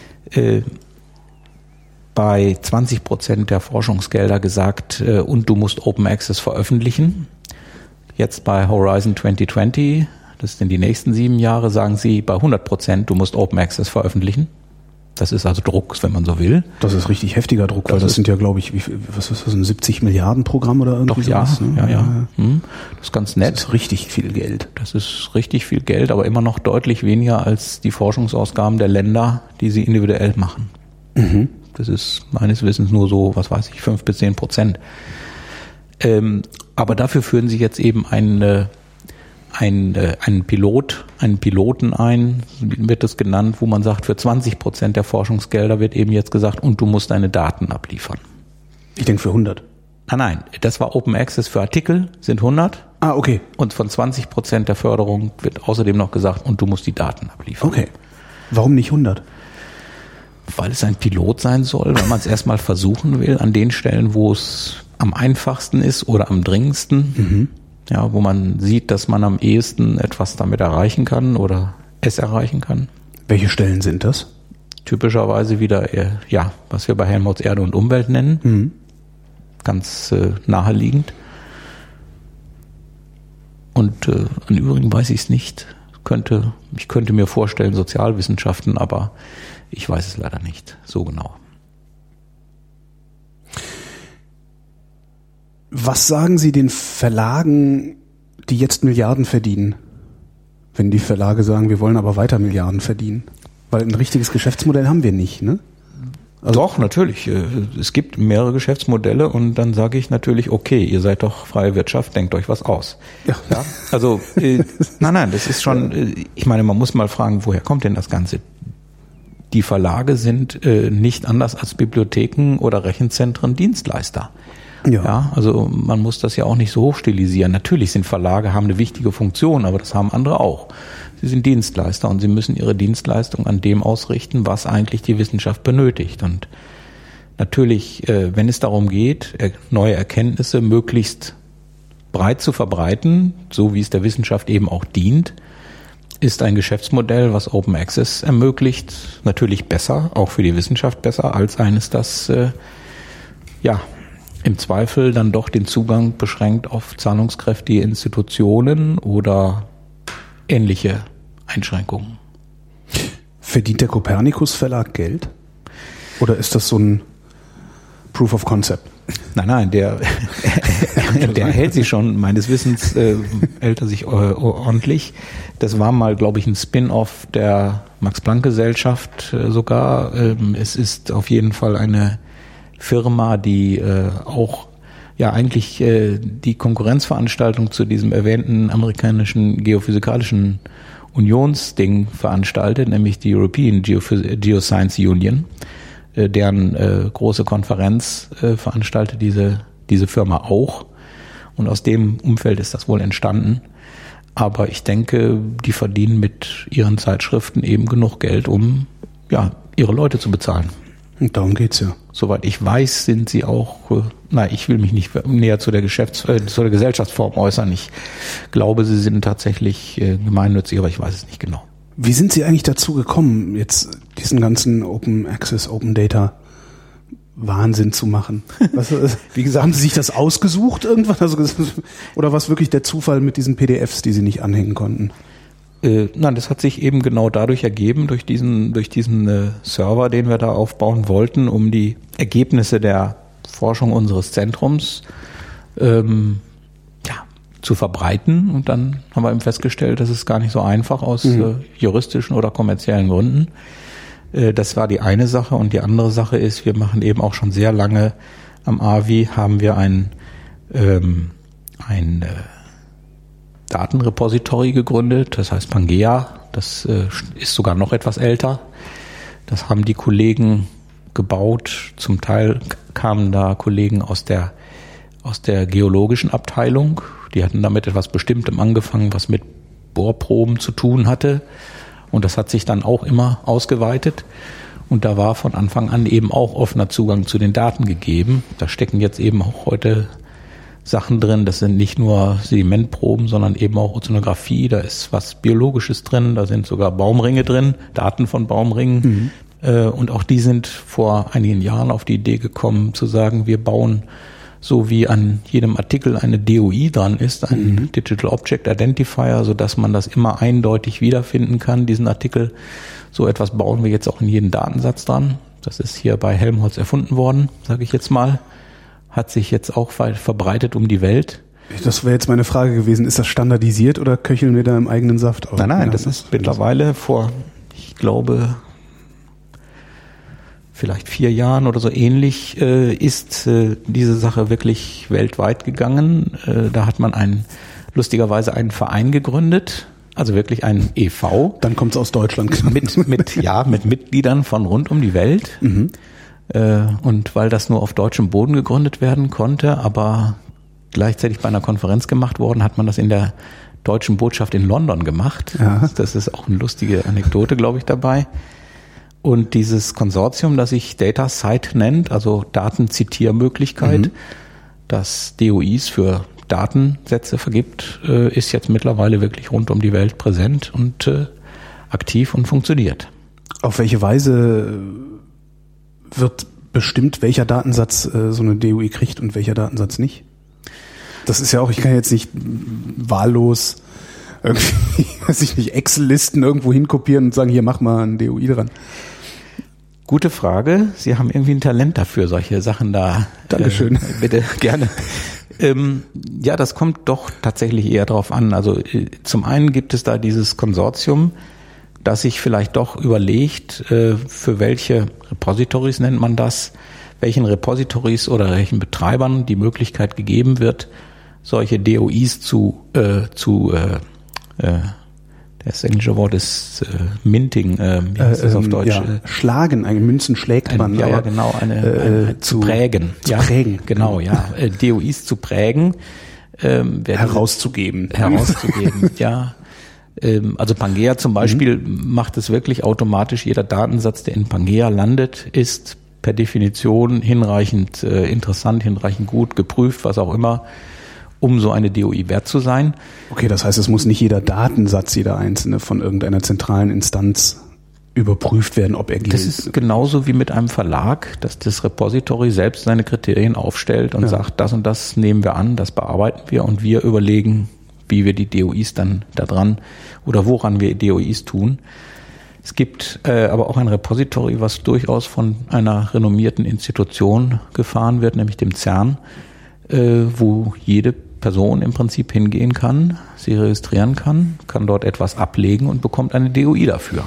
bei 20% der Forschungsgelder gesagt, und du musst Open Access veröffentlichen. Jetzt bei Horizon 2020, das sind die nächsten 7 Jahre, sagen sie bei 100%, du musst Open Access veröffentlichen. Das ist also Druck, wenn man so will. Das ist richtig heftiger Druck, weil das sind ja, glaube ich, was ist das, ein 70 Milliarden Programm oder irgendwie sowas? Doch, ja. Das ist ganz nett. Das ist richtig viel Geld. Das ist richtig viel Geld, aber immer noch deutlich weniger als die Forschungsausgaben der Länder, die sie individuell machen. Mhm. Das ist meines Wissens nur so, 5-10%. Aber dafür führen sie jetzt eben einen Piloten ein, wird es genannt, wo man sagt, für 20% der Forschungsgelder wird eben jetzt gesagt, und du musst deine Daten abliefern. Ich denke für 100. Nein, das war Open Access für Artikel, sind 100. Ah, okay. Und von 20% der Förderung wird außerdem noch gesagt, und du musst die Daten abliefern. Okay. Warum nicht 100? Weil es ein Pilot sein soll, wenn man es erstmal versuchen will, an den Stellen, wo es am einfachsten ist oder am dringendsten. Mhm. Ja, wo man sieht, dass man am ehesten etwas damit erreichen kann oder es erreichen kann. Welche Stellen sind das? Typischerweise wieder, was wir bei Helmholtz Erde und Umwelt nennen. Mhm. Ganz naheliegend. Und im Übrigen weiß ich es nicht. Ich könnte mir vorstellen, Sozialwissenschaften, aber ich weiß es leider nicht so genau. Was sagen Sie den Verlagen, die jetzt Milliarden verdienen? Wenn die Verlage sagen, wir wollen aber weiter Milliarden verdienen. Weil ein richtiges Geschäftsmodell haben wir nicht, ne? Also doch, natürlich. Es gibt mehrere Geschäftsmodelle und dann sage ich natürlich, okay, ihr seid doch freie Wirtschaft, denkt euch was aus. Ja. Also, nein, das ist schon, ich meine, man muss mal fragen, woher kommt denn das Ganze? Die Verlage sind nicht anders als Bibliotheken oder Rechenzentren Dienstleister. Ja, also man muss das ja auch nicht so hochstilisieren. Natürlich sind Verlage, haben eine wichtige Funktion, aber das haben andere auch. Sie sind Dienstleister und sie müssen ihre Dienstleistung an dem ausrichten, was eigentlich die Wissenschaft benötigt. Und natürlich, wenn es darum geht, neue Erkenntnisse möglichst breit zu verbreiten, so wie es der Wissenschaft eben auch dient, ist ein Geschäftsmodell, was Open Access ermöglicht, natürlich besser, auch für die Wissenschaft besser, als eines, das im Zweifel dann doch den Zugang beschränkt auf zahlungskräftige Institutionen oder ähnliche Einschränkungen. Verdient der Kopernikus Verlag Geld? Oder ist das so ein Proof of Concept? Nein, der hält sich schon, meines Wissens hält er sich ordentlich. Das war mal, glaube ich, ein Spin-off der Max-Planck-Gesellschaft sogar. Es ist auf jeden Fall eine Firma, die auch eigentlich die Konkurrenzveranstaltung zu diesem erwähnten amerikanischen geophysikalischen Unionsding veranstaltet, nämlich die European Geoscience Union. deren große Konferenz veranstaltet diese Firma auch. Und aus dem Umfeld ist das wohl entstanden. Aber ich denke, die verdienen mit ihren Zeitschriften eben genug Geld, um ihre Leute zu bezahlen. Und darum geht's ja. Soweit ich weiß, sind sie auch, ich will mich nicht näher zu der Gesellschaftsform äußern. Ich glaube, sie sind tatsächlich gemeinnützig, aber ich weiß es nicht genau. Wie sind Sie eigentlich dazu gekommen, jetzt diesen ganzen Open Access, Open Data Wahnsinn zu machen? Wie gesagt, haben Sie sich das ausgesucht irgendwann? Oder war es wirklich der Zufall mit diesen PDFs, die Sie nicht anhängen konnten? Nein, das hat sich eben genau dadurch ergeben, durch diesen Server, den wir da aufbauen wollten, um die Ergebnisse der Forschung unseres Zentrums zu verbreiten. Und dann haben wir eben festgestellt, das ist gar nicht so einfach aus juristischen oder kommerziellen Gründen. Das war die eine Sache. Und die andere Sache ist, wir machen eben auch schon sehr lange am AWI, haben wir ein Datenrepository gegründet, das heißt Pangea. Das ist sogar noch etwas älter. Das haben die Kollegen gebaut. Zum Teil kamen da Kollegen aus der geologischen Abteilung. Die hatten damit etwas Bestimmtem angefangen, was mit Bohrproben zu tun hatte. Und das hat sich dann auch immer ausgeweitet. Und da war von Anfang an eben auch offener Zugang zu den Daten gegeben. Da stecken jetzt eben auch heute Sachen drin. Das sind nicht nur Sedimentproben, sondern eben auch Ozeanographie. Da ist was Biologisches drin. Da sind sogar Baumringe drin, Daten von Baumringen. Und auch die sind vor einigen Jahren auf die Idee gekommen, zu sagen, wir bauen, so wie an jedem Artikel eine DOI dran ist, ein Digital Object Identifier, sodass man das immer eindeutig wiederfinden kann, diesen Artikel. So etwas bauen wir jetzt auch in jeden Datensatz dran. Das ist hier bei Helmholtz erfunden worden, sage ich jetzt mal. Hat sich jetzt auch weit verbreitet um die Welt. Das wäre jetzt meine Frage gewesen. Ist das standardisiert oder köcheln wir da im eigenen Saft auf? Nein, das ist mittlerweile ich glaube, vielleicht 4 Jahren oder so ähnlich, ist diese Sache wirklich weltweit gegangen. Da hat man lustigerweise einen Verein gegründet, also wirklich einen e.V. Dann kommt es aus Deutschland. mit Mitgliedern von rund um die Welt. Und weil das nur auf deutschem Boden gegründet werden konnte, aber gleichzeitig bei einer Konferenz gemacht worden, hat man das in der deutschen Botschaft in London gemacht. Ja. Das ist auch eine lustige Anekdote, glaube ich, dabei. Und dieses Konsortium, das sich DataCite nennt, also Datenzitiermöglichkeit, das DOIs für Datensätze vergibt, ist jetzt mittlerweile wirklich rund um die Welt präsent und aktiv und funktioniert. Auf welche Weise wird bestimmt, welcher Datensatz so eine DOI kriegt und welcher Datensatz nicht? Das ist ja auch, ich kann jetzt nicht wahllos irgendwie, Excel-Listen irgendwo hinkopieren und sagen, hier, mach mal ein DOI dran. Gute Frage. Sie haben irgendwie ein Talent dafür, solche Sachen da. Dankeschön. Bitte, gerne. Ja, das kommt doch tatsächlich eher drauf an. Also zum einen gibt es da dieses Konsortium, das sich vielleicht doch überlegt, für welche Repositories nennt man das, welchen Repositories oder welchen Betreibern die Möglichkeit gegeben wird, solche DOIs das englische Wort ist Minting, wie heißt das auf Deutsch? Ja, schlagen, Münzen schlägt man. Ja, genau, zu prägen. Zu prägen. Genau, ja. DOIs zu prägen. Herauszugeben, ja. Also Pangea zum Beispiel macht es wirklich automatisch. Jeder Datensatz, der in Pangea landet, ist per Definition hinreichend interessant, hinreichend gut geprüft, was auch immer, um so eine DOI wert zu sein. Okay, das heißt, es muss nicht jeder Datensatz, jeder einzelne von irgendeiner zentralen Instanz überprüft werden, ob er gilt. Das ist genauso wie mit einem Verlag, dass das Repository selbst seine Kriterien aufstellt und sagt, das und das nehmen wir an, das bearbeiten wir und wir überlegen, wie wir die DOIs dann da dran oder woran wir DOIs tun. Es gibt aber auch ein Repository, was durchaus von einer renommierten Institution gefahren wird, nämlich dem CERN, wo jede Person im Prinzip hingehen kann, sie registrieren kann dort etwas ablegen und bekommt eine DOI dafür.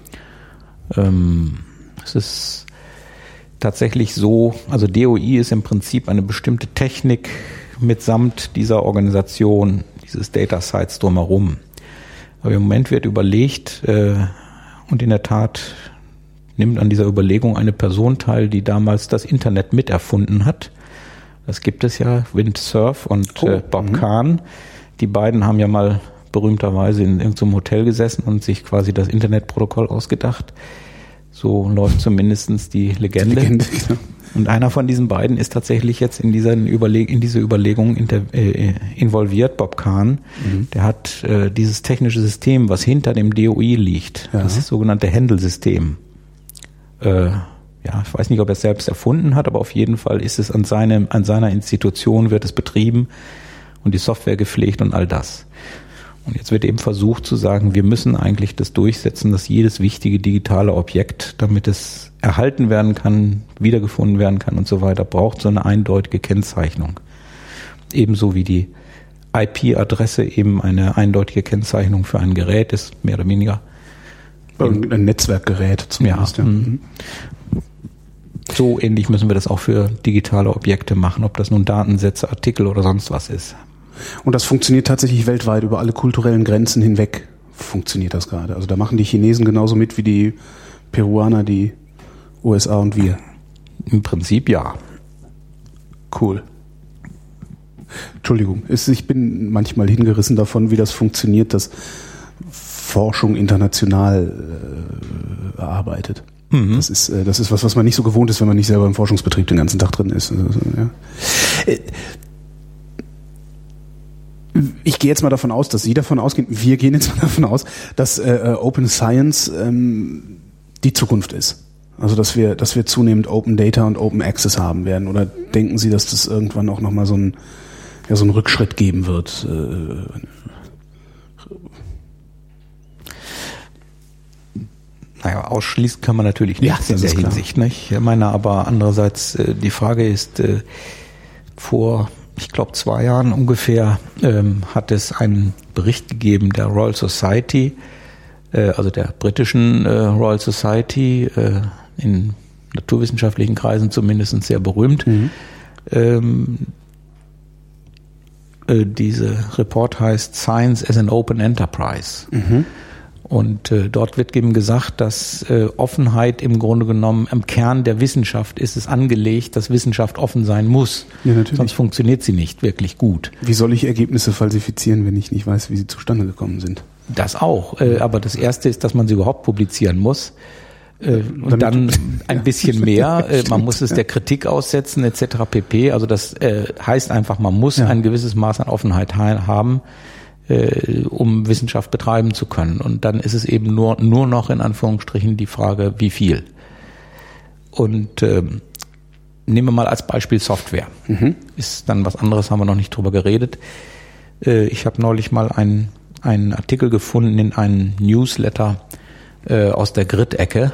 Es ist tatsächlich so, also DOI ist im Prinzip eine bestimmte Technik mitsamt dieser Organisation, dieses DataCites drumherum. Aber im Moment wird überlegt, und in der Tat nimmt an dieser Überlegung eine Person teil, die damals das Internet miterfunden hat. Das gibt es ja, Windsurf und Bob Kahn. Die beiden haben ja mal berühmterweise in irgendeinem Hotel gesessen und sich quasi das Internetprotokoll ausgedacht. So läuft zumindest die Legende. Ja. Und einer von diesen beiden ist tatsächlich jetzt in diese Überlegung involviert, Bob Kahn. Der hat dieses technische System, was hinter dem DOI liegt, das ist das sogenannte Händel-System. Ich weiß nicht, ob er es selbst erfunden hat, aber auf jeden Fall ist es an seiner Institution wird es betrieben und die Software gepflegt und all das. Und jetzt wird eben versucht zu sagen, wir müssen eigentlich das durchsetzen, dass jedes wichtige digitale Objekt, damit es erhalten werden kann, wiedergefunden werden kann und so weiter, braucht so eine eindeutige Kennzeichnung. Ebenso wie die IP-Adresse eben eine eindeutige Kennzeichnung für ein Gerät ist, mehr oder weniger. Ein Netzwerkgerät zumindest. Ja. So ähnlich müssen wir das auch für digitale Objekte machen, ob das nun Datensätze, Artikel oder sonst was ist. Und das funktioniert tatsächlich weltweit, über alle kulturellen Grenzen hinweg funktioniert das gerade. Also da machen die Chinesen genauso mit wie die Peruaner, die USA und wir. Im Prinzip ja. Cool. Entschuldigung, ich bin manchmal hingerissen davon, wie das funktioniert, dass Forschung international arbeitet. Das ist was man nicht so gewohnt ist, wenn man nicht selber im Forschungsbetrieb den ganzen Tag drin ist. Also, ja. Ich gehe jetzt mal davon aus, dass Sie davon ausgehen, wir gehen jetzt mal davon aus, dass Open Science die Zukunft ist. Also dass wir zunehmend Open Data und Open Access haben werden. Oder denken Sie, dass das irgendwann auch nochmal so einen Rückschritt geben wird? Naja, ausschließen kann man natürlich nichts in der Hinsicht. Nicht? Ich meine, aber andererseits, die Frage ist, vor, ich glaube, 2 Jahren ungefähr, hat es einen Bericht gegeben der Royal Society, also der britischen Royal Society, in naturwissenschaftlichen Kreisen zumindest sehr berühmt. Diese Report heißt Science as an Open Enterprise. Und dort wird eben gesagt, dass Offenheit im Grunde genommen im Kern der Wissenschaft ist es angelegt, dass Wissenschaft offen sein muss. Ja, natürlich. Sonst funktioniert sie nicht wirklich gut. Wie soll ich Ergebnisse falsifizieren, wenn ich nicht weiß, wie sie zustande gekommen sind? Das auch. Aber das Erste ist, dass man sie überhaupt publizieren muss. Und dann ein bisschen mehr. Man muss es der Kritik aussetzen etc. pp. Also das heißt einfach, man muss ein gewisses Maß an Offenheit haben, um Wissenschaft betreiben zu können. Und dann ist es eben nur noch in Anführungsstrichen die Frage, wie viel. Und nehmen wir mal als Beispiel Software. Ist dann was anderes, haben wir noch nicht drüber geredet. Ich habe neulich mal einen Artikel gefunden in einem Newsletter aus der Grid-Ecke.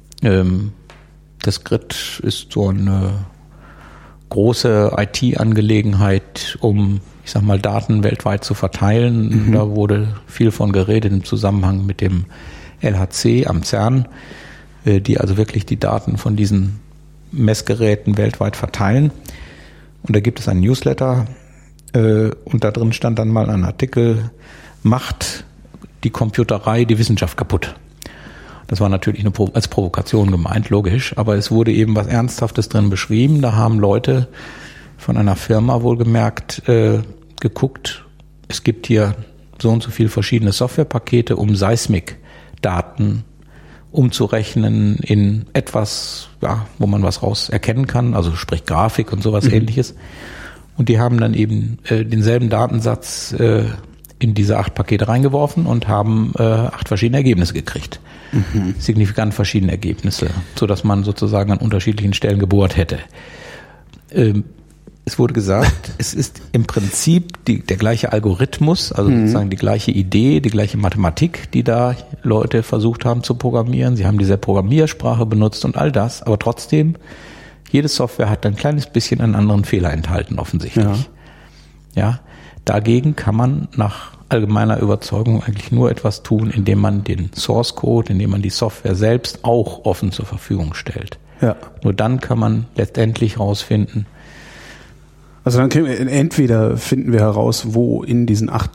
Das Grid ist so eine große IT-Angelegenheit, um, ich sag mal, Daten weltweit zu verteilen. Da wurde viel von geredet im Zusammenhang mit dem LHC am CERN, die also wirklich die Daten von diesen Messgeräten weltweit verteilen. Und da gibt es einen Newsletter und da drin stand dann mal ein Artikel, macht die Computerei die Wissenschaft kaputt. Das war natürlich als Provokation gemeint, logisch, aber es wurde eben was Ernsthaftes drin beschrieben. Da haben Leute von einer Firma wohlgemerkt geguckt, es gibt hier so und so viele verschiedene Softwarepakete, um Seismikdaten umzurechnen in etwas, wo man was raus erkennen kann, also sprich Grafik und sowas Ähnliches. Und die haben dann eben denselben Datensatz in diese 8 Pakete reingeworfen und haben 8 verschiedene Ergebnisse gekriegt. Signifikant verschiedene Ergebnisse, so dass man sozusagen an unterschiedlichen Stellen gebohrt hätte. Es wurde gesagt, es ist im Prinzip der gleiche Algorithmus, also sozusagen die gleiche Idee, die gleiche Mathematik, die da Leute versucht haben zu programmieren. Sie haben diese Programmiersprache benutzt und all das, aber trotzdem, jede Software hat ein kleines bisschen einen anderen Fehler enthalten, offensichtlich. Ja, dagegen kann man nach allgemeiner Überzeugung eigentlich nur etwas tun, indem man den Source Code, indem man die Software selbst auch offen zur Verfügung stellt. Ja. Nur dann kann man letztendlich herausfinden. Also dann entweder finden wir heraus, wo in diesen 8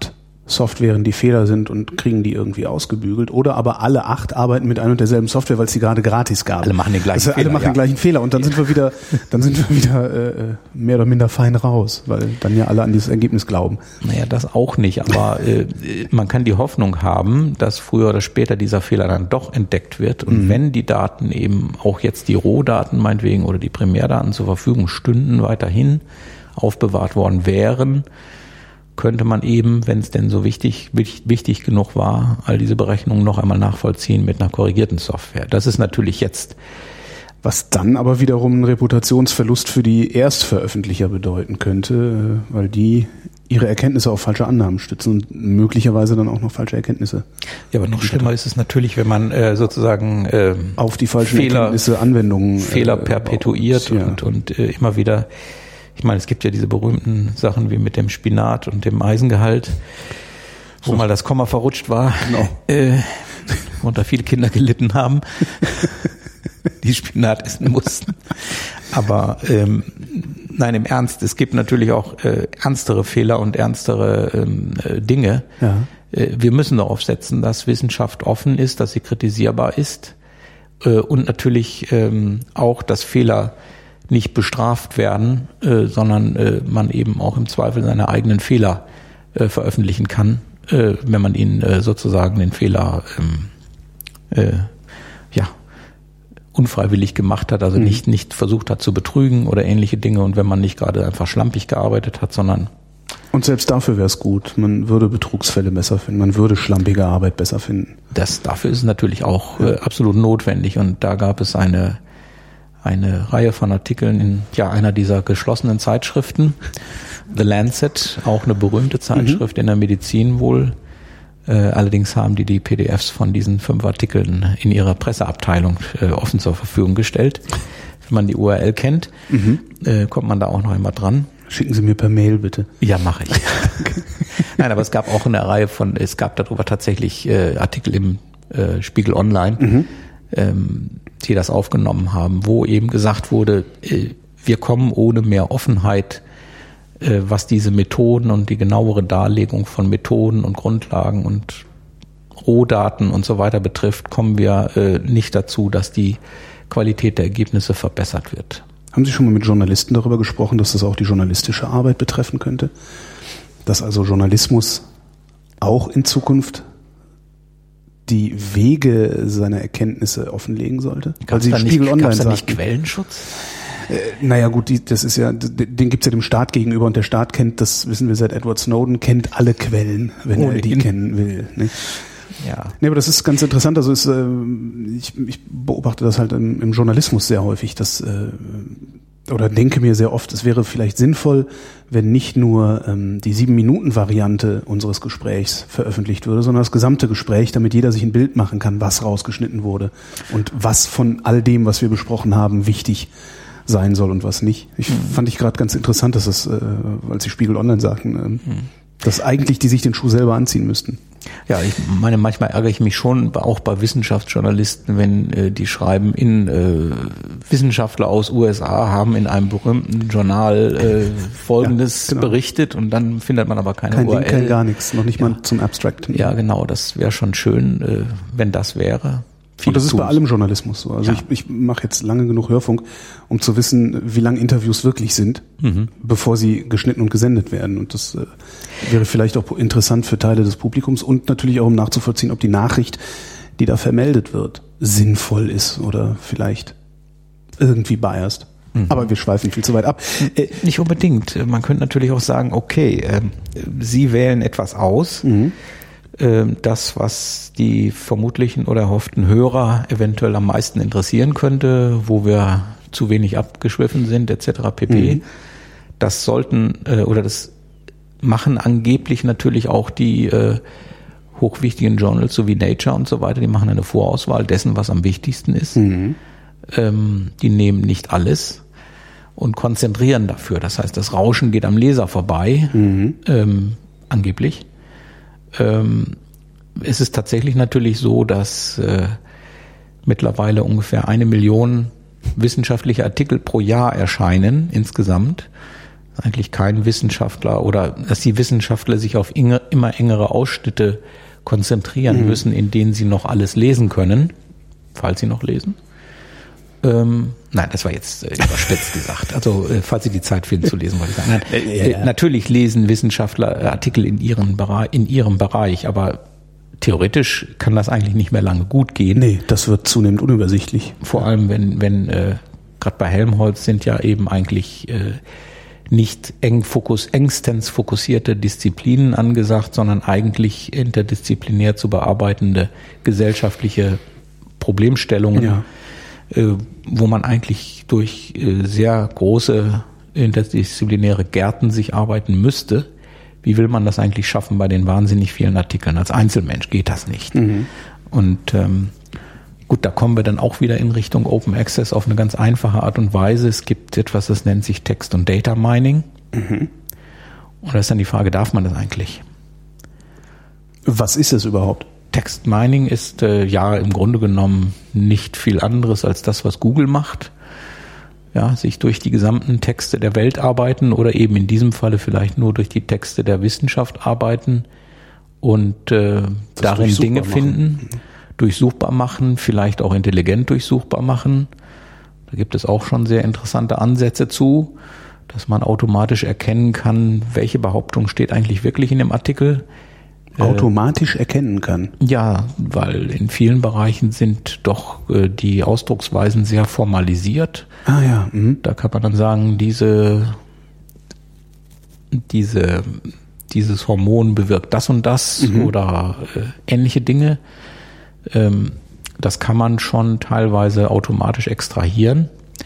Softwaren, die Fehler sind und kriegen die irgendwie ausgebügelt. Oder aber alle 8 arbeiten mit ein und derselben Software, weil es die gerade gratis gab. Alle machen den gleichen Fehler. Alle machen den gleichen Fehler und dann sind wir wieder mehr oder minder fein raus, weil dann ja alle an dieses Ergebnis glauben. Naja, das auch nicht, aber man kann die Hoffnung haben, dass früher oder später dieser Fehler dann doch entdeckt wird und wenn die Daten eben auch jetzt die Rohdaten meinetwegen oder die Primärdaten zur Verfügung stünden, weiterhin aufbewahrt worden wären, könnte man eben, wenn es denn so wichtig genug war, all diese Berechnungen noch einmal nachvollziehen mit einer korrigierten Software. Das ist natürlich jetzt. Was dann aber wiederum einen Reputationsverlust für die Erstveröffentlicher bedeuten könnte, weil die ihre Erkenntnisse auf falsche Annahmen stützen und möglicherweise dann auch noch falsche Erkenntnisse. Ja, aber noch schlimmer ist es natürlich, wenn man sozusagen auf die falschen Erkenntnisse Anwendungen Fehler perpetuiert und immer wieder. Ich meine, es gibt ja diese berühmten Sachen wie mit dem Spinat und dem Eisengehalt, wo mal das Komma verrutscht war, und da viele Kinder gelitten haben, die Spinat essen mussten. Aber nein, im Ernst, es gibt natürlich auch ernstere Fehler und ernstere Dinge. Ja. Wir müssen darauf setzen, dass Wissenschaft offen ist, dass sie kritisierbar ist und natürlich auch, dass Fehler nicht bestraft werden, sondern man eben auch im Zweifel seine eigenen Fehler veröffentlichen kann, wenn man ihnen sozusagen den Fehler unfreiwillig gemacht hat, also nicht versucht hat zu betrügen oder ähnliche Dinge und wenn man nicht gerade einfach schlampig gearbeitet hat, sondern und selbst dafür wäre es gut, man würde Betrugsfälle besser finden, man würde schlampige Arbeit besser finden. Dafür ist es natürlich auch absolut notwendig und da gab es eine Reihe von Artikeln in einer dieser geschlossenen Zeitschriften, The Lancet, auch eine berühmte Zeitschrift in der Medizin wohl. Allerdings haben die PDFs von diesen 5 Artikeln in ihrer Presseabteilung offen zur Verfügung gestellt. Wenn man die URL kennt, kommt man da auch noch immer dran. Schicken Sie mir per Mail bitte. Ja, mache ich. Nein, aber es gab auch eine Reihe es gab darüber tatsächlich Artikel im Spiegel Online, die das aufgenommen haben, wo eben gesagt wurde, wir kommen ohne mehr Offenheit, was diese Methoden und die genauere Darlegung von Methoden und Grundlagen und Rohdaten und so weiter betrifft, kommen wir nicht dazu, dass die Qualität der Ergebnisse verbessert wird. Haben Sie schon mal mit Journalisten darüber gesprochen, dass das auch die journalistische Arbeit betreffen könnte? Dass also Journalismus auch in Zukunft die Wege seiner Erkenntnisse offenlegen sollte? Gab's da nicht Quellenschutz? Naja gut, das ist ja, den gibt's ja dem Staat gegenüber und der Staat kennt, das wissen wir seit Edward Snowden, kennt alle Quellen, wenn er die kennen will. Ne? Ja. Nee, aber das ist ganz interessant, also ich beobachte das halt im Journalismus sehr häufig, oder denke mir sehr oft, es wäre vielleicht sinnvoll, wenn nicht nur die 7-Minuten-Variante unseres Gesprächs veröffentlicht würde, sondern das gesamte Gespräch, damit jeder sich ein Bild machen kann, was rausgeschnitten wurde und was von all dem, was wir besprochen haben, wichtig sein soll und was nicht. Fand ich gerade ganz interessant, dass es, als die Spiegel Online sagten, dass eigentlich die sich den Schuh selber anziehen müssten. Ja, ich meine, manchmal ärgere ich mich schon, auch bei Wissenschaftsjournalisten, wenn die schreiben, Wissenschaftler aus USA haben in einem berühmten Journal Folgendes berichtet und dann findet man aber keine URL. Kein gar nichts, noch nicht mal zum Abstracten. Ja, genau, das wäre schon schön, wenn das wäre. Und das ist bei allem Journalismus so. Also ich mache jetzt lange genug Hörfunk, um zu wissen, wie lang Interviews wirklich sind, bevor sie geschnitten und gesendet werden. Und das wäre vielleicht auch interessant für Teile des Publikums und natürlich auch, um nachzuvollziehen, ob die Nachricht, die da vermeldet wird, sinnvoll ist oder vielleicht irgendwie biased. Aber wir schweifen viel zu weit ab. Nicht unbedingt. Man könnte natürlich auch sagen, okay, Sie wählen etwas aus, das, was die vermutlichen oder erhofften Hörer eventuell am meisten interessieren könnte, wo wir zu wenig abgeschwiffen sind, etc. pp. Das sollten das machen angeblich natürlich auch die hochwichtigen Journals, so wie Nature und so weiter, die machen eine Vorauswahl dessen, was am wichtigsten ist. Die nehmen nicht alles und konzentrieren dafür. Das heißt, das Rauschen geht am Leser vorbei, angeblich. Es ist tatsächlich natürlich so, dass mittlerweile ungefähr 1 Million wissenschaftliche Artikel pro Jahr erscheinen insgesamt. eigentlich kein Wissenschaftler oder dass die Wissenschaftler sich auf immer engere Ausschnitte konzentrieren müssen, in denen sie noch alles lesen können, falls sie noch lesen. Nein, das war jetzt überspitzt gesagt. Also falls Sie die Zeit finden zu lesen, wollte ich sagen. Nein, natürlich lesen Wissenschaftler Artikel in ihrem Bereich, aber theoretisch kann das eigentlich nicht mehr lange gut gehen. Nee, das wird zunehmend unübersichtlich. Vor allem, wenn gerade bei Helmholtz sind ja eben eigentlich nicht engstens fokussierte Disziplinen angesagt, sondern eigentlich interdisziplinär zu bearbeitende gesellschaftliche Problemstellungen, wo man eigentlich durch sehr große interdisziplinäre Gärten sich arbeiten müsste. Wie will man das eigentlich schaffen bei den wahnsinnig vielen Artikeln? Als Einzelmensch geht das nicht. Und gut, da kommen wir dann auch wieder in Richtung Open Access auf eine ganz einfache Art und Weise. Es gibt etwas, das nennt sich Text- und Data Mining. Und da ist dann die Frage, darf man das eigentlich? Was ist es überhaupt? Text Mining ist im Grunde genommen nicht viel anderes als das, was Google macht. Ja, sich durch die gesamten Texte der Welt arbeiten oder eben in diesem Falle vielleicht nur durch die Texte der Wissenschaft arbeiten und darin Dinge finden, durchsuchbar machen, vielleicht auch intelligent durchsuchbar machen. Da gibt es auch schon sehr interessante Ansätze zu, dass man automatisch erkennen kann, welche Behauptung steht eigentlich wirklich in dem Artikel. Automatisch erkennen kann. Ja, weil in vielen Bereichen sind doch die Ausdrucksweisen sehr formalisiert. Ah ja. Da kann man dann sagen, dieses Hormon bewirkt das und das oder ähnliche Dinge. Das kann man schon teilweise automatisch extrahieren.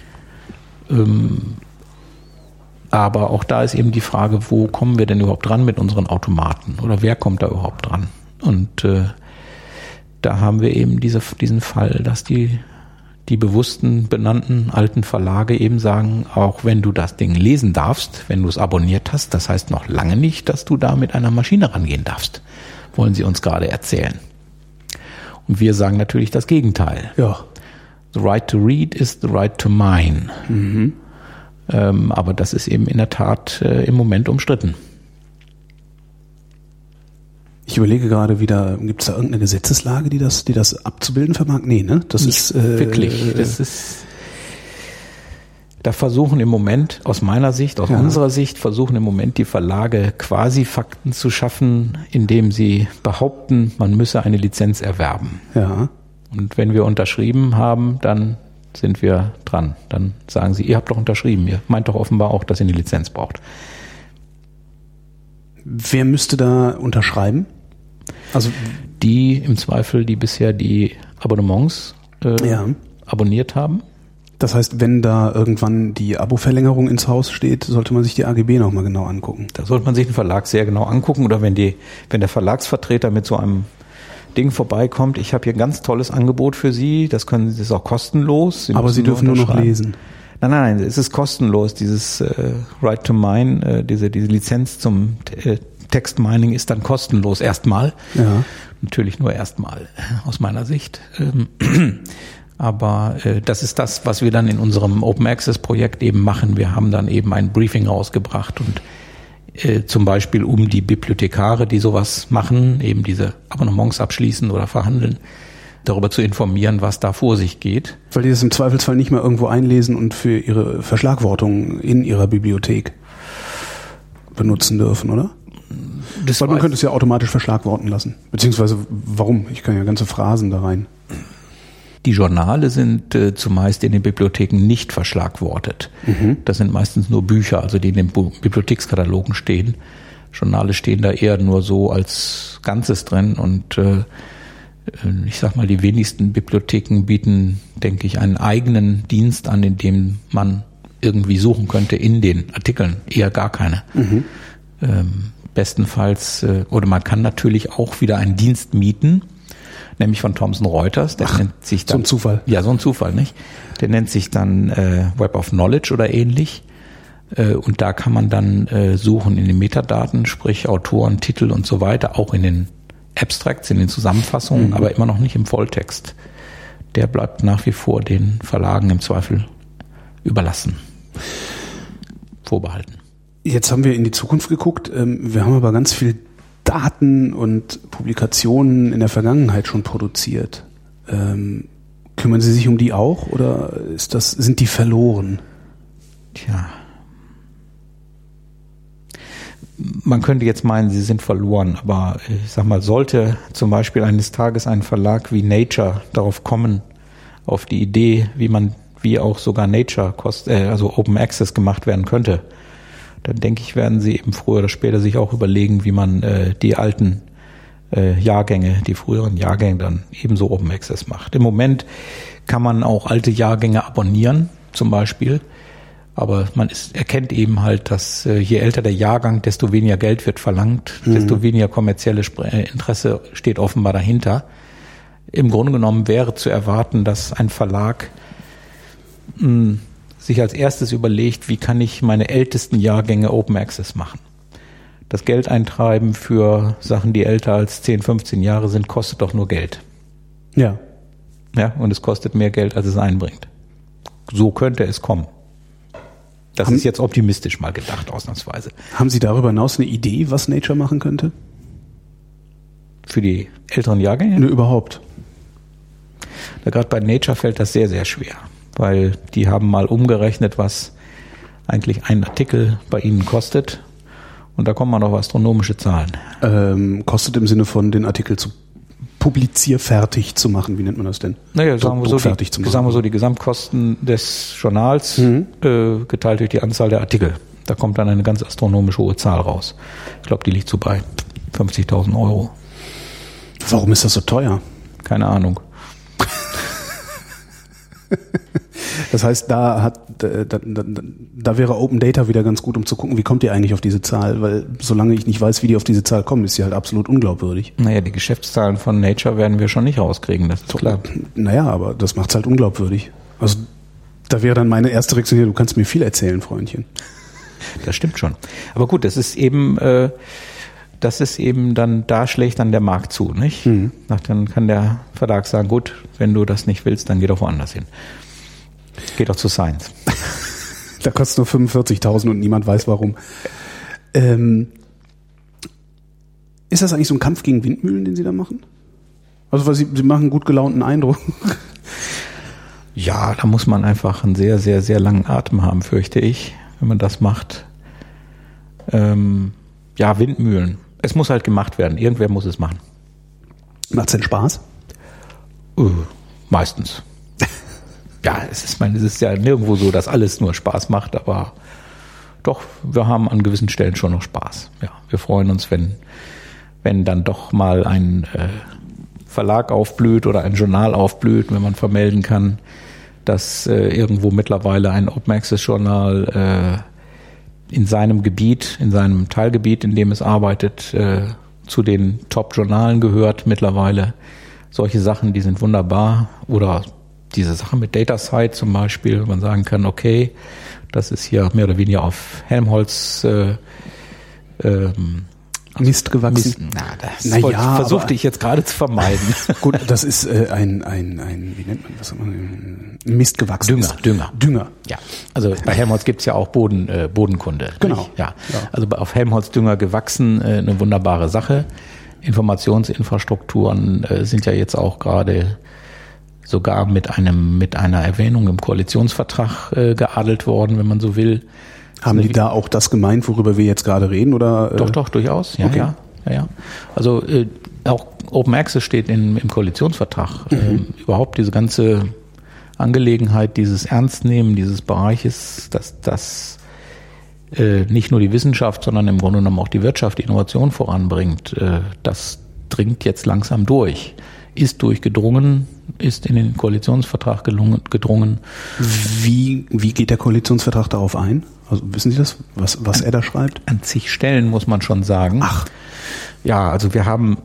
Aber auch da ist eben die Frage, wo kommen wir denn überhaupt dran mit unseren Automaten oder wer kommt da überhaupt dran? Und da haben wir eben diesen Fall, dass die bewussten benannten alten Verlage eben sagen, auch wenn du das Ding lesen darfst, wenn du es abonniert hast, das heißt noch lange nicht, dass du da mit einer Maschine rangehen darfst, wollen sie uns gerade erzählen. Und wir sagen natürlich das Gegenteil. Ja. The right to read is the right to mine. Aber das ist eben in der Tat im Moment umstritten. Ich überlege gerade wieder, gibt es da irgendeine Gesetzeslage, die das abzubilden vermag? Nee, ne? Das nicht ist wirklich. Da versuchen im Moment, aus meiner Sicht, aus unserer Sicht, versuchen im Moment die Verlage quasi Fakten zu schaffen, indem sie behaupten, man müsse eine Lizenz erwerben. Ja. Und wenn wir unterschrieben haben, dann sind wir dran. Dann sagen sie, ihr habt doch unterschrieben. Ihr meint doch offenbar auch, dass ihr eine Lizenz braucht. Wer müsste da unterschreiben? Also die im Zweifel, die bisher die Abonnements abonniert haben. Das heißt, wenn da irgendwann die Abo-Verlängerung ins Haus steht, sollte man sich die AGB nochmal genau angucken. Da sollte man sich den Verlag sehr genau angucken. Oder wenn der Verlagsvertreter mit so einem Ding vorbeikommt, ich habe hier ein ganz tolles Angebot für Sie, das ist auch kostenlos. Aber Sie dürfen nur noch lesen. Nein, es ist kostenlos, dieses Right to Mine, diese Lizenz zum Textmining ist dann kostenlos erstmal. Ja. Natürlich nur erstmal, aus meiner Sicht. Aber das ist das, was wir dann in unserem Open Access Projekt eben machen. Wir haben dann eben ein Briefing rausgebracht und zum Beispiel um die Bibliothekare, die sowas machen, eben diese Abonnements abschließen oder verhandeln, darüber zu informieren, was da vor sich geht. Weil die das im Zweifelsfall nicht mehr irgendwo einlesen und für ihre Verschlagwortung in ihrer Bibliothek benutzen dürfen, oder? Weil man könnte es ja automatisch verschlagworten lassen. Beziehungsweise, warum? Ich kann ja ganze Phrasen da rein. Die Journale sind zumeist in den Bibliotheken nicht verschlagwortet. Das sind meistens nur Bücher, also die in den Bibliothekskatalogen stehen. Journale stehen da eher nur so als Ganzes drin und ich sag mal, die wenigsten Bibliotheken bieten, denke ich, einen eigenen Dienst an, in dem man irgendwie suchen könnte in den Artikeln. Eher gar keine. Bestenfalls, oder man kann natürlich auch wieder einen Dienst mieten, nämlich von Thomson Reuters. Der nennt sich dann, so ein Zufall. Ja, so ein Zufall, nicht? Der nennt sich dann Web of Knowledge oder ähnlich. Und da kann man dann suchen in den Metadaten, sprich Autoren, Titel und so weiter, auch in den Abstracts, in den Zusammenfassungen, aber immer noch nicht im Volltext. Der bleibt nach wie vor den Verlagen im Zweifel überlassen. Vorbehalten. Jetzt haben wir in die Zukunft geguckt. Wir haben aber ganz viel Daten und Publikationen in der Vergangenheit schon produziert. Kümmern Sie sich um die auch oder sind die verloren? Tja. Man könnte jetzt meinen, sie sind verloren, aber ich sag mal, sollte zum Beispiel eines Tages ein Verlag wie Nature darauf kommen, auf die Idee, wie auch sogar Nature also Open Access gemacht werden könnte, dann denke ich, werden sie eben früher oder später sich auch überlegen, wie man die alten Jahrgänge, die früheren Jahrgänge dann ebenso Open Access macht. Im Moment kann man auch alte Jahrgänge abonnieren, zum Beispiel. Aber man erkennt eben halt, dass je älter der Jahrgang, desto weniger Geld wird verlangt, desto weniger kommerzielles Interesse steht offenbar dahinter. Im Grunde genommen wäre zu erwarten, dass ein Verlag sich als erstes überlegt, wie kann ich meine ältesten Jahrgänge Open Access machen. Das Geld eintreiben für Sachen, die älter als 10, 15 Jahre sind, kostet doch nur Geld. Ja. Ja, und es kostet mehr Geld, als es einbringt. So könnte es kommen. Das ist jetzt optimistisch mal gedacht, ausnahmsweise. Haben Sie darüber hinaus eine Idee, was Nature machen könnte? Für die älteren Jahrgänge? Nö, überhaupt. Gerade bei Nature fällt das sehr, sehr schwer, weil die haben mal umgerechnet, was eigentlich ein Artikel bei ihnen kostet. Und da kommen mal noch astronomische Zahlen. Kostet im Sinne von den Artikel zu publizierfertig zu machen, wie nennt man das denn? Naja, sagen wir so, die Gesamtkosten des Journals geteilt durch die Anzahl der Artikel. Da kommt dann eine ganz astronomisch hohe Zahl raus. Ich glaube, die liegt so bei 50.000 Euro. Warum ist das so teuer? Keine Ahnung. Das heißt, da wäre Open Data wieder ganz gut, um zu gucken, wie kommt ihr eigentlich auf diese Zahl? Weil solange ich nicht weiß, wie die auf diese Zahl kommen, ist sie halt absolut unglaubwürdig. Naja, die Geschäftszahlen von Nature werden wir schon nicht rauskriegen, das ist klar. Naja, aber das macht's halt unglaubwürdig. Also da wäre dann meine erste Reaktion hier, du kannst mir viel erzählen, Freundchen. Das stimmt schon. Aber gut, das ist eben dann, da schlägt dann der Markt zu, nicht? Dann kann der Verlag sagen, gut, wenn du das nicht willst, dann geh doch woanders hin. Geht doch zu Science. Da kostet nur 45.000 und niemand weiß warum. Ist das eigentlich so ein Kampf gegen Windmühlen, den Sie da machen? Also weil Sie machen einen gut gelaunten Eindruck. Ja, da muss man einfach einen sehr, sehr, sehr langen Atem haben, fürchte ich, wenn man das macht. Ja, Windmühlen. Es muss halt gemacht werden. Irgendwer muss es machen. Macht's denn Spaß? Meistens. Ja, es ist ja nirgendwo so, dass alles nur Spaß macht, aber doch, wir haben an gewissen Stellen schon noch Spaß. Ja, wir freuen uns, wenn dann doch mal ein Verlag aufblüht oder ein Journal aufblüht, wenn man vermelden kann, dass irgendwo mittlerweile ein Open Access Journal in seinem Gebiet, in seinem Teilgebiet, in dem es arbeitet, zu den Top-Journalen gehört mittlerweile. Solche Sachen, die sind wunderbar. Oder diese Sache mit DataCite zum Beispiel, wo man sagen kann, okay, das ist hier mehr oder weniger auf Helmholtz Mist gewachsen. Versuchte ich jetzt gerade zu vermeiden. Gut, das ist ein wie nennt man das? Mist gewachsen. Dünger. Ja, also bei Helmholtz gibt's ja auch Bodenkunde. Genau. Nicht? Ja, also auf Helmholtz Dünger gewachsen, eine wunderbare Sache. Informationsinfrastrukturen sind ja jetzt auch gerade sogar mit einer Erwähnung im Koalitionsvertrag geadelt worden, wenn man so will. Haben die da auch das gemeint, worüber wir jetzt gerade reden, oder? Doch, durchaus. Ja, okay. Ja. Also auch Open Access steht im Koalitionsvertrag. Überhaupt diese ganze Angelegenheit, dieses Ernstnehmen dieses Bereiches, dass nicht nur die Wissenschaft, sondern im Grunde genommen auch die Wirtschaft die Innovation voranbringt, das dringt jetzt langsam durch. Ist durchgedrungen, ist in den Koalitionsvertrag gedrungen. Wie geht der Koalitionsvertrag darauf ein? Also wissen Sie das, was er da schreibt? An zig Stellen muss man schon sagen. Ach. Ja, also wir haben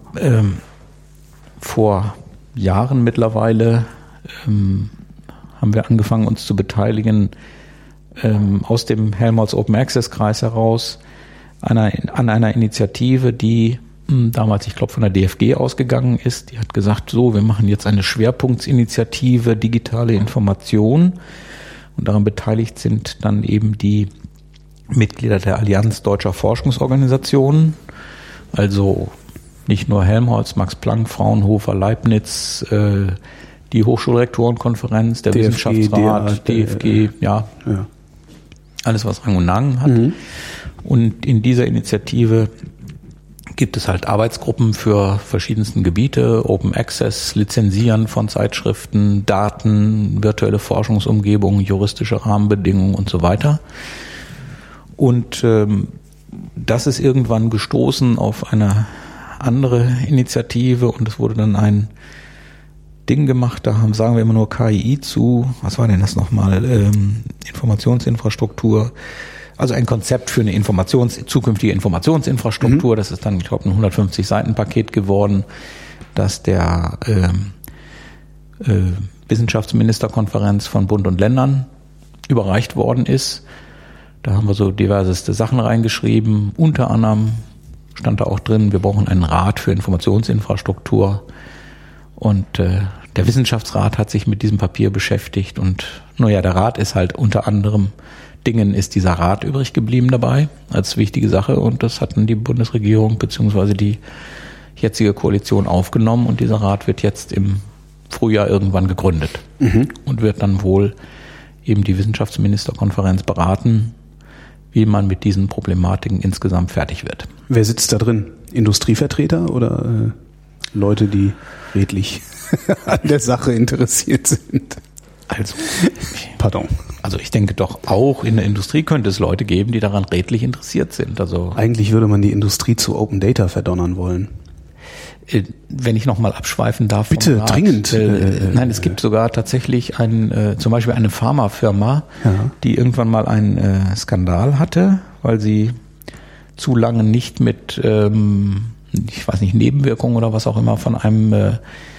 vor Jahren mittlerweile haben wir angefangen, uns zu beteiligen aus dem Helmholtz Open Access Kreis heraus an einer Initiative, die damals, ich glaube, von der DFG ausgegangen ist. Die hat gesagt, so, wir machen jetzt eine Schwerpunktsinitiative digitale Information. Und daran beteiligt sind dann eben die Mitglieder der Allianz Deutscher Forschungsorganisationen, also nicht nur Helmholtz, Max Planck, Fraunhofer, Leibniz, die Hochschulrektorenkonferenz, der DFG, Wissenschaftsrat, DFG, ja, alles was Rang und Namen hat. Und in dieser Initiative gibt es halt Arbeitsgruppen für verschiedensten Gebiete, Open Access, Lizenzieren von Zeitschriften, Daten, virtuelle Forschungsumgebungen, juristische Rahmenbedingungen und so weiter. Und das ist irgendwann gestoßen auf eine andere Initiative und es wurde dann ein Ding gemacht, da sagen wir immer nur KII zu, was war denn das nochmal, Informationsinfrastruktur, also ein Konzept für eine zukünftige Informationsinfrastruktur, das ist dann, ich glaube, ein 150-Seiten-Paket geworden, das der Wissenschaftsministerkonferenz von Bund und Ländern überreicht worden ist. Da haben wir so diverseste Sachen reingeschrieben, unter anderem stand da auch drin, wir brauchen einen Rat für Informationsinfrastruktur. Und der Wissenschaftsrat hat sich mit diesem Papier beschäftigt. Und der Rat ist halt unter anderem Dingen ist dieser Rat übrig geblieben dabei als wichtige Sache. Und das hat dann die Bundesregierung bzw. die jetzige Koalition aufgenommen. Und dieser Rat wird jetzt im Frühjahr irgendwann gegründet und wird dann wohl eben die Wissenschaftsministerkonferenz beraten, wie man mit diesen Problematiken insgesamt fertig wird. Wer sitzt da drin? Industrievertreter oder Leute, die redlich an der Sache interessiert sind? Also ich denke doch, auch in der Industrie könnte es Leute geben, die daran redlich interessiert sind. Also eigentlich würde man die Industrie zu Open Data verdonnern wollen. Wenn ich nochmal abschweifen darf. Bitte, dringend. Nein, es gibt sogar tatsächlich zum Beispiel eine Pharmafirma, die irgendwann mal einen Skandal hatte, weil sie zu lange nicht mit, ich weiß nicht, Nebenwirkungen oder was auch immer von einem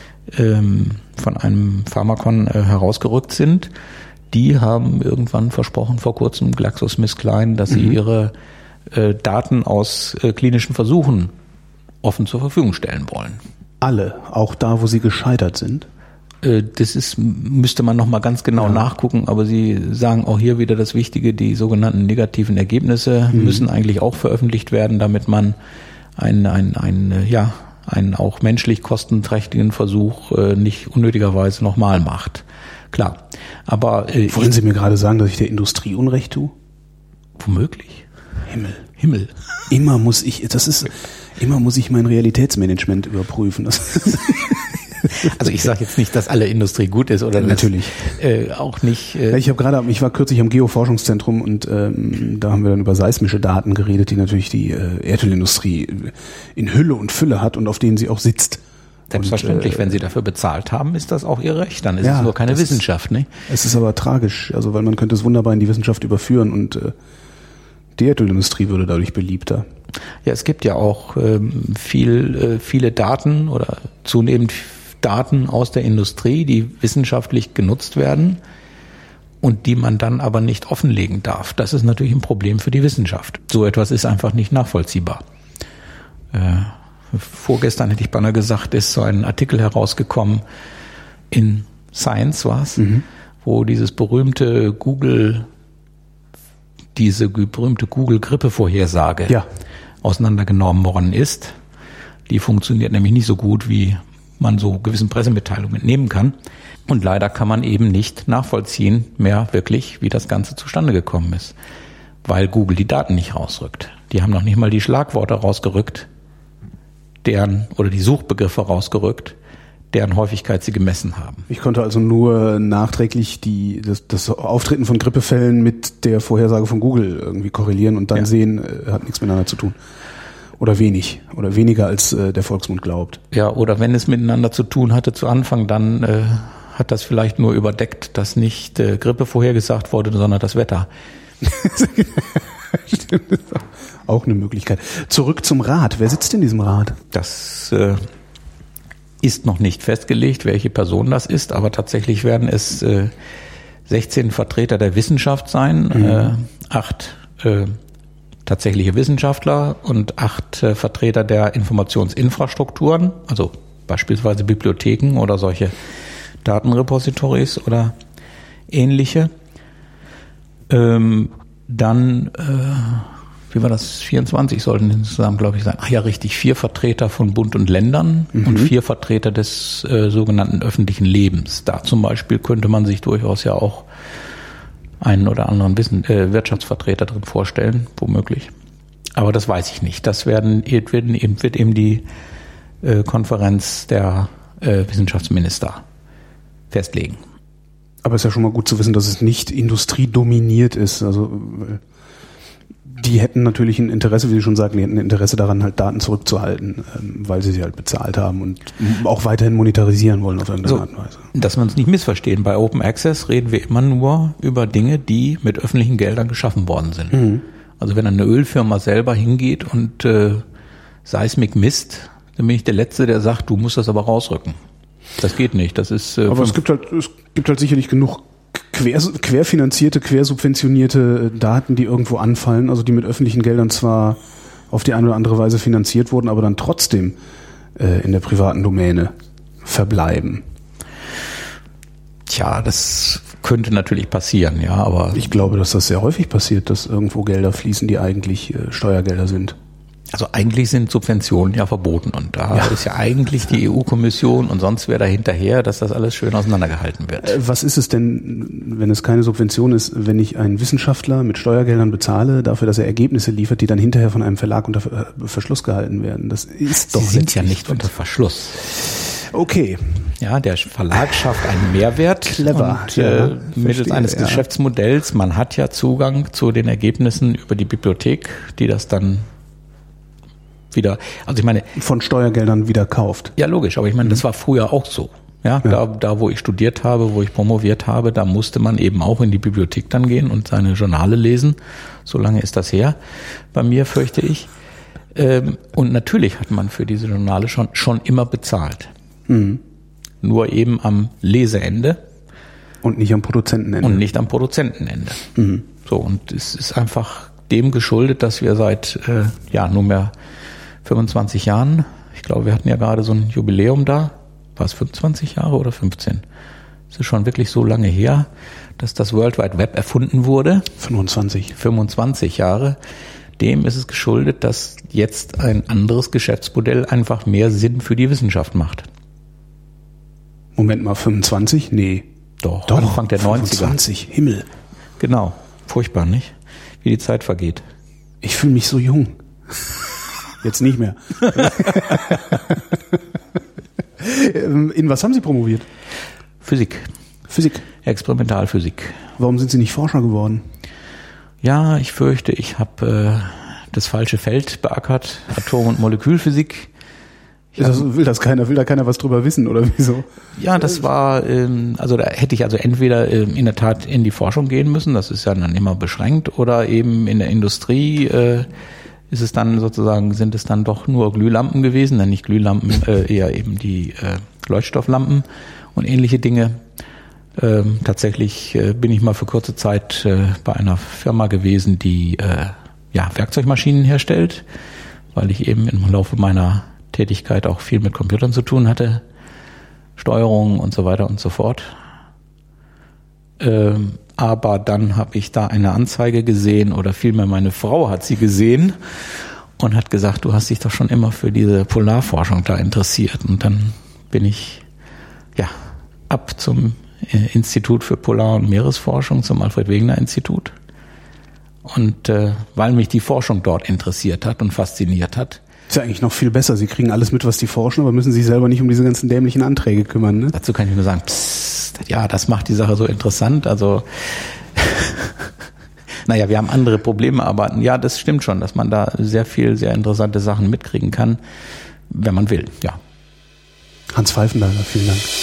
Pharmakon herausgerückt sind. Die haben irgendwann versprochen, vor kurzem GlaxoSmithKline, dass sie ihre Daten aus klinischen Versuchen offen zur Verfügung stellen wollen. Alle, auch da, wo sie gescheitert sind? Müsste man nochmal ganz genau nachgucken, aber sie sagen auch hier wieder das Wichtige, die sogenannten negativen Ergebnisse müssen eigentlich auch veröffentlicht werden, damit man einen auch menschlich kostenträchtigen Versuch nicht unnötigerweise nochmal macht. Klar, aber... Wollen Sie mir gerade sagen, dass ich der Industrie Unrecht tue? Womöglich. Himmel. Immer muss ich mein Realitätsmanagement überprüfen. Also ich sage jetzt nicht, dass alle Industrie gut ist oder natürlich auch nicht. Ich war kürzlich am Geoforschungszentrum und da haben wir dann über seismische Daten geredet, die natürlich die Erdölindustrie in Hülle und Fülle hat und auf denen sie auch sitzt. Selbstverständlich, wenn sie dafür bezahlt haben, ist das auch ihr Recht. Dann ist es nur keine Wissenschaft, ne? Es ist aber tragisch, also weil man könnte es wunderbar in die Wissenschaft überführen und die Erdölindustrie würde dadurch beliebter. Ja, es gibt ja auch viele Daten oder zunehmend Daten aus der Industrie, die wissenschaftlich genutzt werden und die man dann aber nicht offenlegen darf. Das ist natürlich ein Problem für die Wissenschaft. So etwas ist einfach nicht nachvollziehbar. Vorgestern hätte ich beinahe gesagt, ist so ein Artikel herausgekommen in Science war's, wo diese berühmte Google-Grippevorhersage auseinandergenommen worden ist. Die funktioniert nämlich nicht so gut, wie man so gewissen Pressemitteilungen entnehmen kann. Und leider kann man eben nicht nachvollziehen mehr wirklich, wie das Ganze zustande gekommen ist. Weil Google die Daten nicht rausrückt. Die haben noch nicht mal die Schlagworte rausgerückt, oder die Suchbegriffe rausgerückt, deren Häufigkeit sie gemessen haben. Ich konnte also nur nachträglich das Auftreten von Grippefällen mit der Vorhersage von Google irgendwie korrelieren und dann sehen, hat nichts miteinander zu tun. Oder weniger als der Volksmund glaubt. Ja, oder wenn es miteinander zu tun hatte zu Anfang, dann hat das vielleicht nur überdeckt, dass nicht Grippe vorhergesagt wurde, sondern das Wetter. Stimmt, das ist auch eine Möglichkeit. Zurück zum Rat. Wer sitzt in diesem Rat? Das ist noch nicht festgelegt, welche Person das ist, aber tatsächlich werden es 16 Vertreter der Wissenschaft sein, 8 tatsächliche Wissenschaftler und 8 Vertreter der Informationsinfrastrukturen, also beispielsweise Bibliotheken oder solche Datenrepositories oder ähnliche. Dann, wie war das, 24 sollten insgesamt, glaube ich, sein. Ach ja, richtig, 4 Vertreter von Bund und Ländern und 4 Vertreter des sogenannten öffentlichen Lebens. Da zum Beispiel könnte man sich durchaus ja auch einen oder anderen Wirtschaftsvertreter drin vorstellen, womöglich. Aber das weiß ich nicht. Das wird eben die Konferenz der Wissenschaftsminister festlegen. Aber es ist ja schon mal gut zu wissen, dass es nicht industriedominiert ist. Also die hätten natürlich ein Interesse, wie Sie schon sagten, die hätten ein Interesse daran, halt Daten zurückzuhalten, weil sie halt bezahlt haben und auch weiterhin monetarisieren wollen auf irgendeine Art und Weise. Dass wir uns nicht missverstehen, bei Open Access reden wir immer nur über Dinge, die mit öffentlichen Geldern geschaffen worden sind. Mhm. Also wenn eine Ölfirma selber hingeht und Seismik misst, dann bin ich der Letzte, der sagt, du musst das aber rausrücken. Das geht nicht. Das ist. Aber es gibt halt sicherlich genug querfinanzierte, quersubventionierte Daten, die irgendwo anfallen, also die mit öffentlichen Geldern zwar auf die eine oder andere Weise finanziert wurden, aber dann trotzdem in der privaten Domäne verbleiben. Tja, das könnte natürlich passieren, ja, aber... Ich glaube, dass das sehr häufig passiert, dass irgendwo Gelder fließen, die eigentlich Steuergelder sind. Also eigentlich sind Subventionen ja verboten und da ist ja eigentlich die EU-Kommission und sonst wer da hinterher, dass das alles schön auseinandergehalten wird. Was ist es denn, wenn es keine Subvention ist, wenn ich einen Wissenschaftler mit Steuergeldern bezahle, dafür, dass er Ergebnisse liefert, die dann hinterher von einem Verlag unter Verschluss gehalten werden? Das ist doch... Sie sind ja nicht unter Verschluss. Okay. Ja, der Verlag schafft einen Mehrwert. Clever. Und mittels eines Geschäftsmodells, man hat ja Zugang zu den Ergebnissen über die Bibliothek, die das dann wieder, also ich meine... Von Steuergeldern wieder kauft. Ja, logisch, aber ich meine, das war früher auch so. Ja. Da wo ich studiert habe, wo ich promoviert habe, da musste man eben auch in die Bibliothek dann gehen und seine Journale lesen. So lange ist das her, bei mir fürchte ich. Und natürlich hat man für diese Journale schon immer bezahlt. Mhm. Nur eben am Leseende. Und nicht am Produzentenende. Mhm. So, und es ist einfach dem geschuldet, dass wir seit nunmehr 25 Jahren, ich glaube, wir hatten ja gerade so ein Jubiläum da, war es 25 Jahre oder 15? Es ist schon wirklich so lange her, dass das World Wide Web erfunden wurde. 25 Jahre. Dem ist es geschuldet, dass jetzt ein anderes Geschäftsmodell einfach mehr Sinn für die Wissenschaft macht. Moment mal, 25? Nee. Doch, Anfang der 25, 90er. Himmel. Genau, furchtbar, nicht? Wie die Zeit vergeht. Ich fühle mich so jung. Jetzt nicht mehr. In was haben Sie promoviert? Physik. Experimentalphysik. Warum sind Sie nicht Forscher geworden? Ja, ich fürchte, ich habe das falsche Feld beackert. Atom- und Molekülphysik. Will da keiner was drüber wissen, oder wieso? Ja, das war, also da hätte ich also entweder in der Tat in die Forschung gehen müssen, das ist ja dann immer beschränkt, oder eben in der Industrie sind es dann doch nur Glühlampen gewesen, dann nicht Glühlampen, eher eben die Leuchtstofflampen und ähnliche Dinge. Tatsächlich bin ich mal für kurze Zeit bei einer Firma gewesen, die Werkzeugmaschinen herstellt, weil ich eben im Laufe meiner Tätigkeit auch viel mit Computern zu tun hatte, Steuerung und so weiter und so fort. Aber dann habe ich da eine Anzeige gesehen, oder vielmehr meine Frau hat sie gesehen und hat gesagt, du hast dich doch schon immer für diese Polarforschung da interessiert. Und dann bin ich ab zum Institut für Polar- und Meeresforschung, zum Alfred-Wegener-Institut. Und weil mich die Forschung dort interessiert hat und fasziniert hat. Ist ja eigentlich noch viel besser. Sie kriegen alles mit, was die forschen, aber müssen sich selber nicht um diese ganzen dämlichen Anträge kümmern. Ne? Dazu kann ich nur sagen, das macht die Sache so interessant. Also, wir haben andere Probleme, aber ja, das stimmt schon, dass man da sehr interessante Sachen mitkriegen kann, wenn man will, ja. Hans Pfeifenberger, vielen Dank.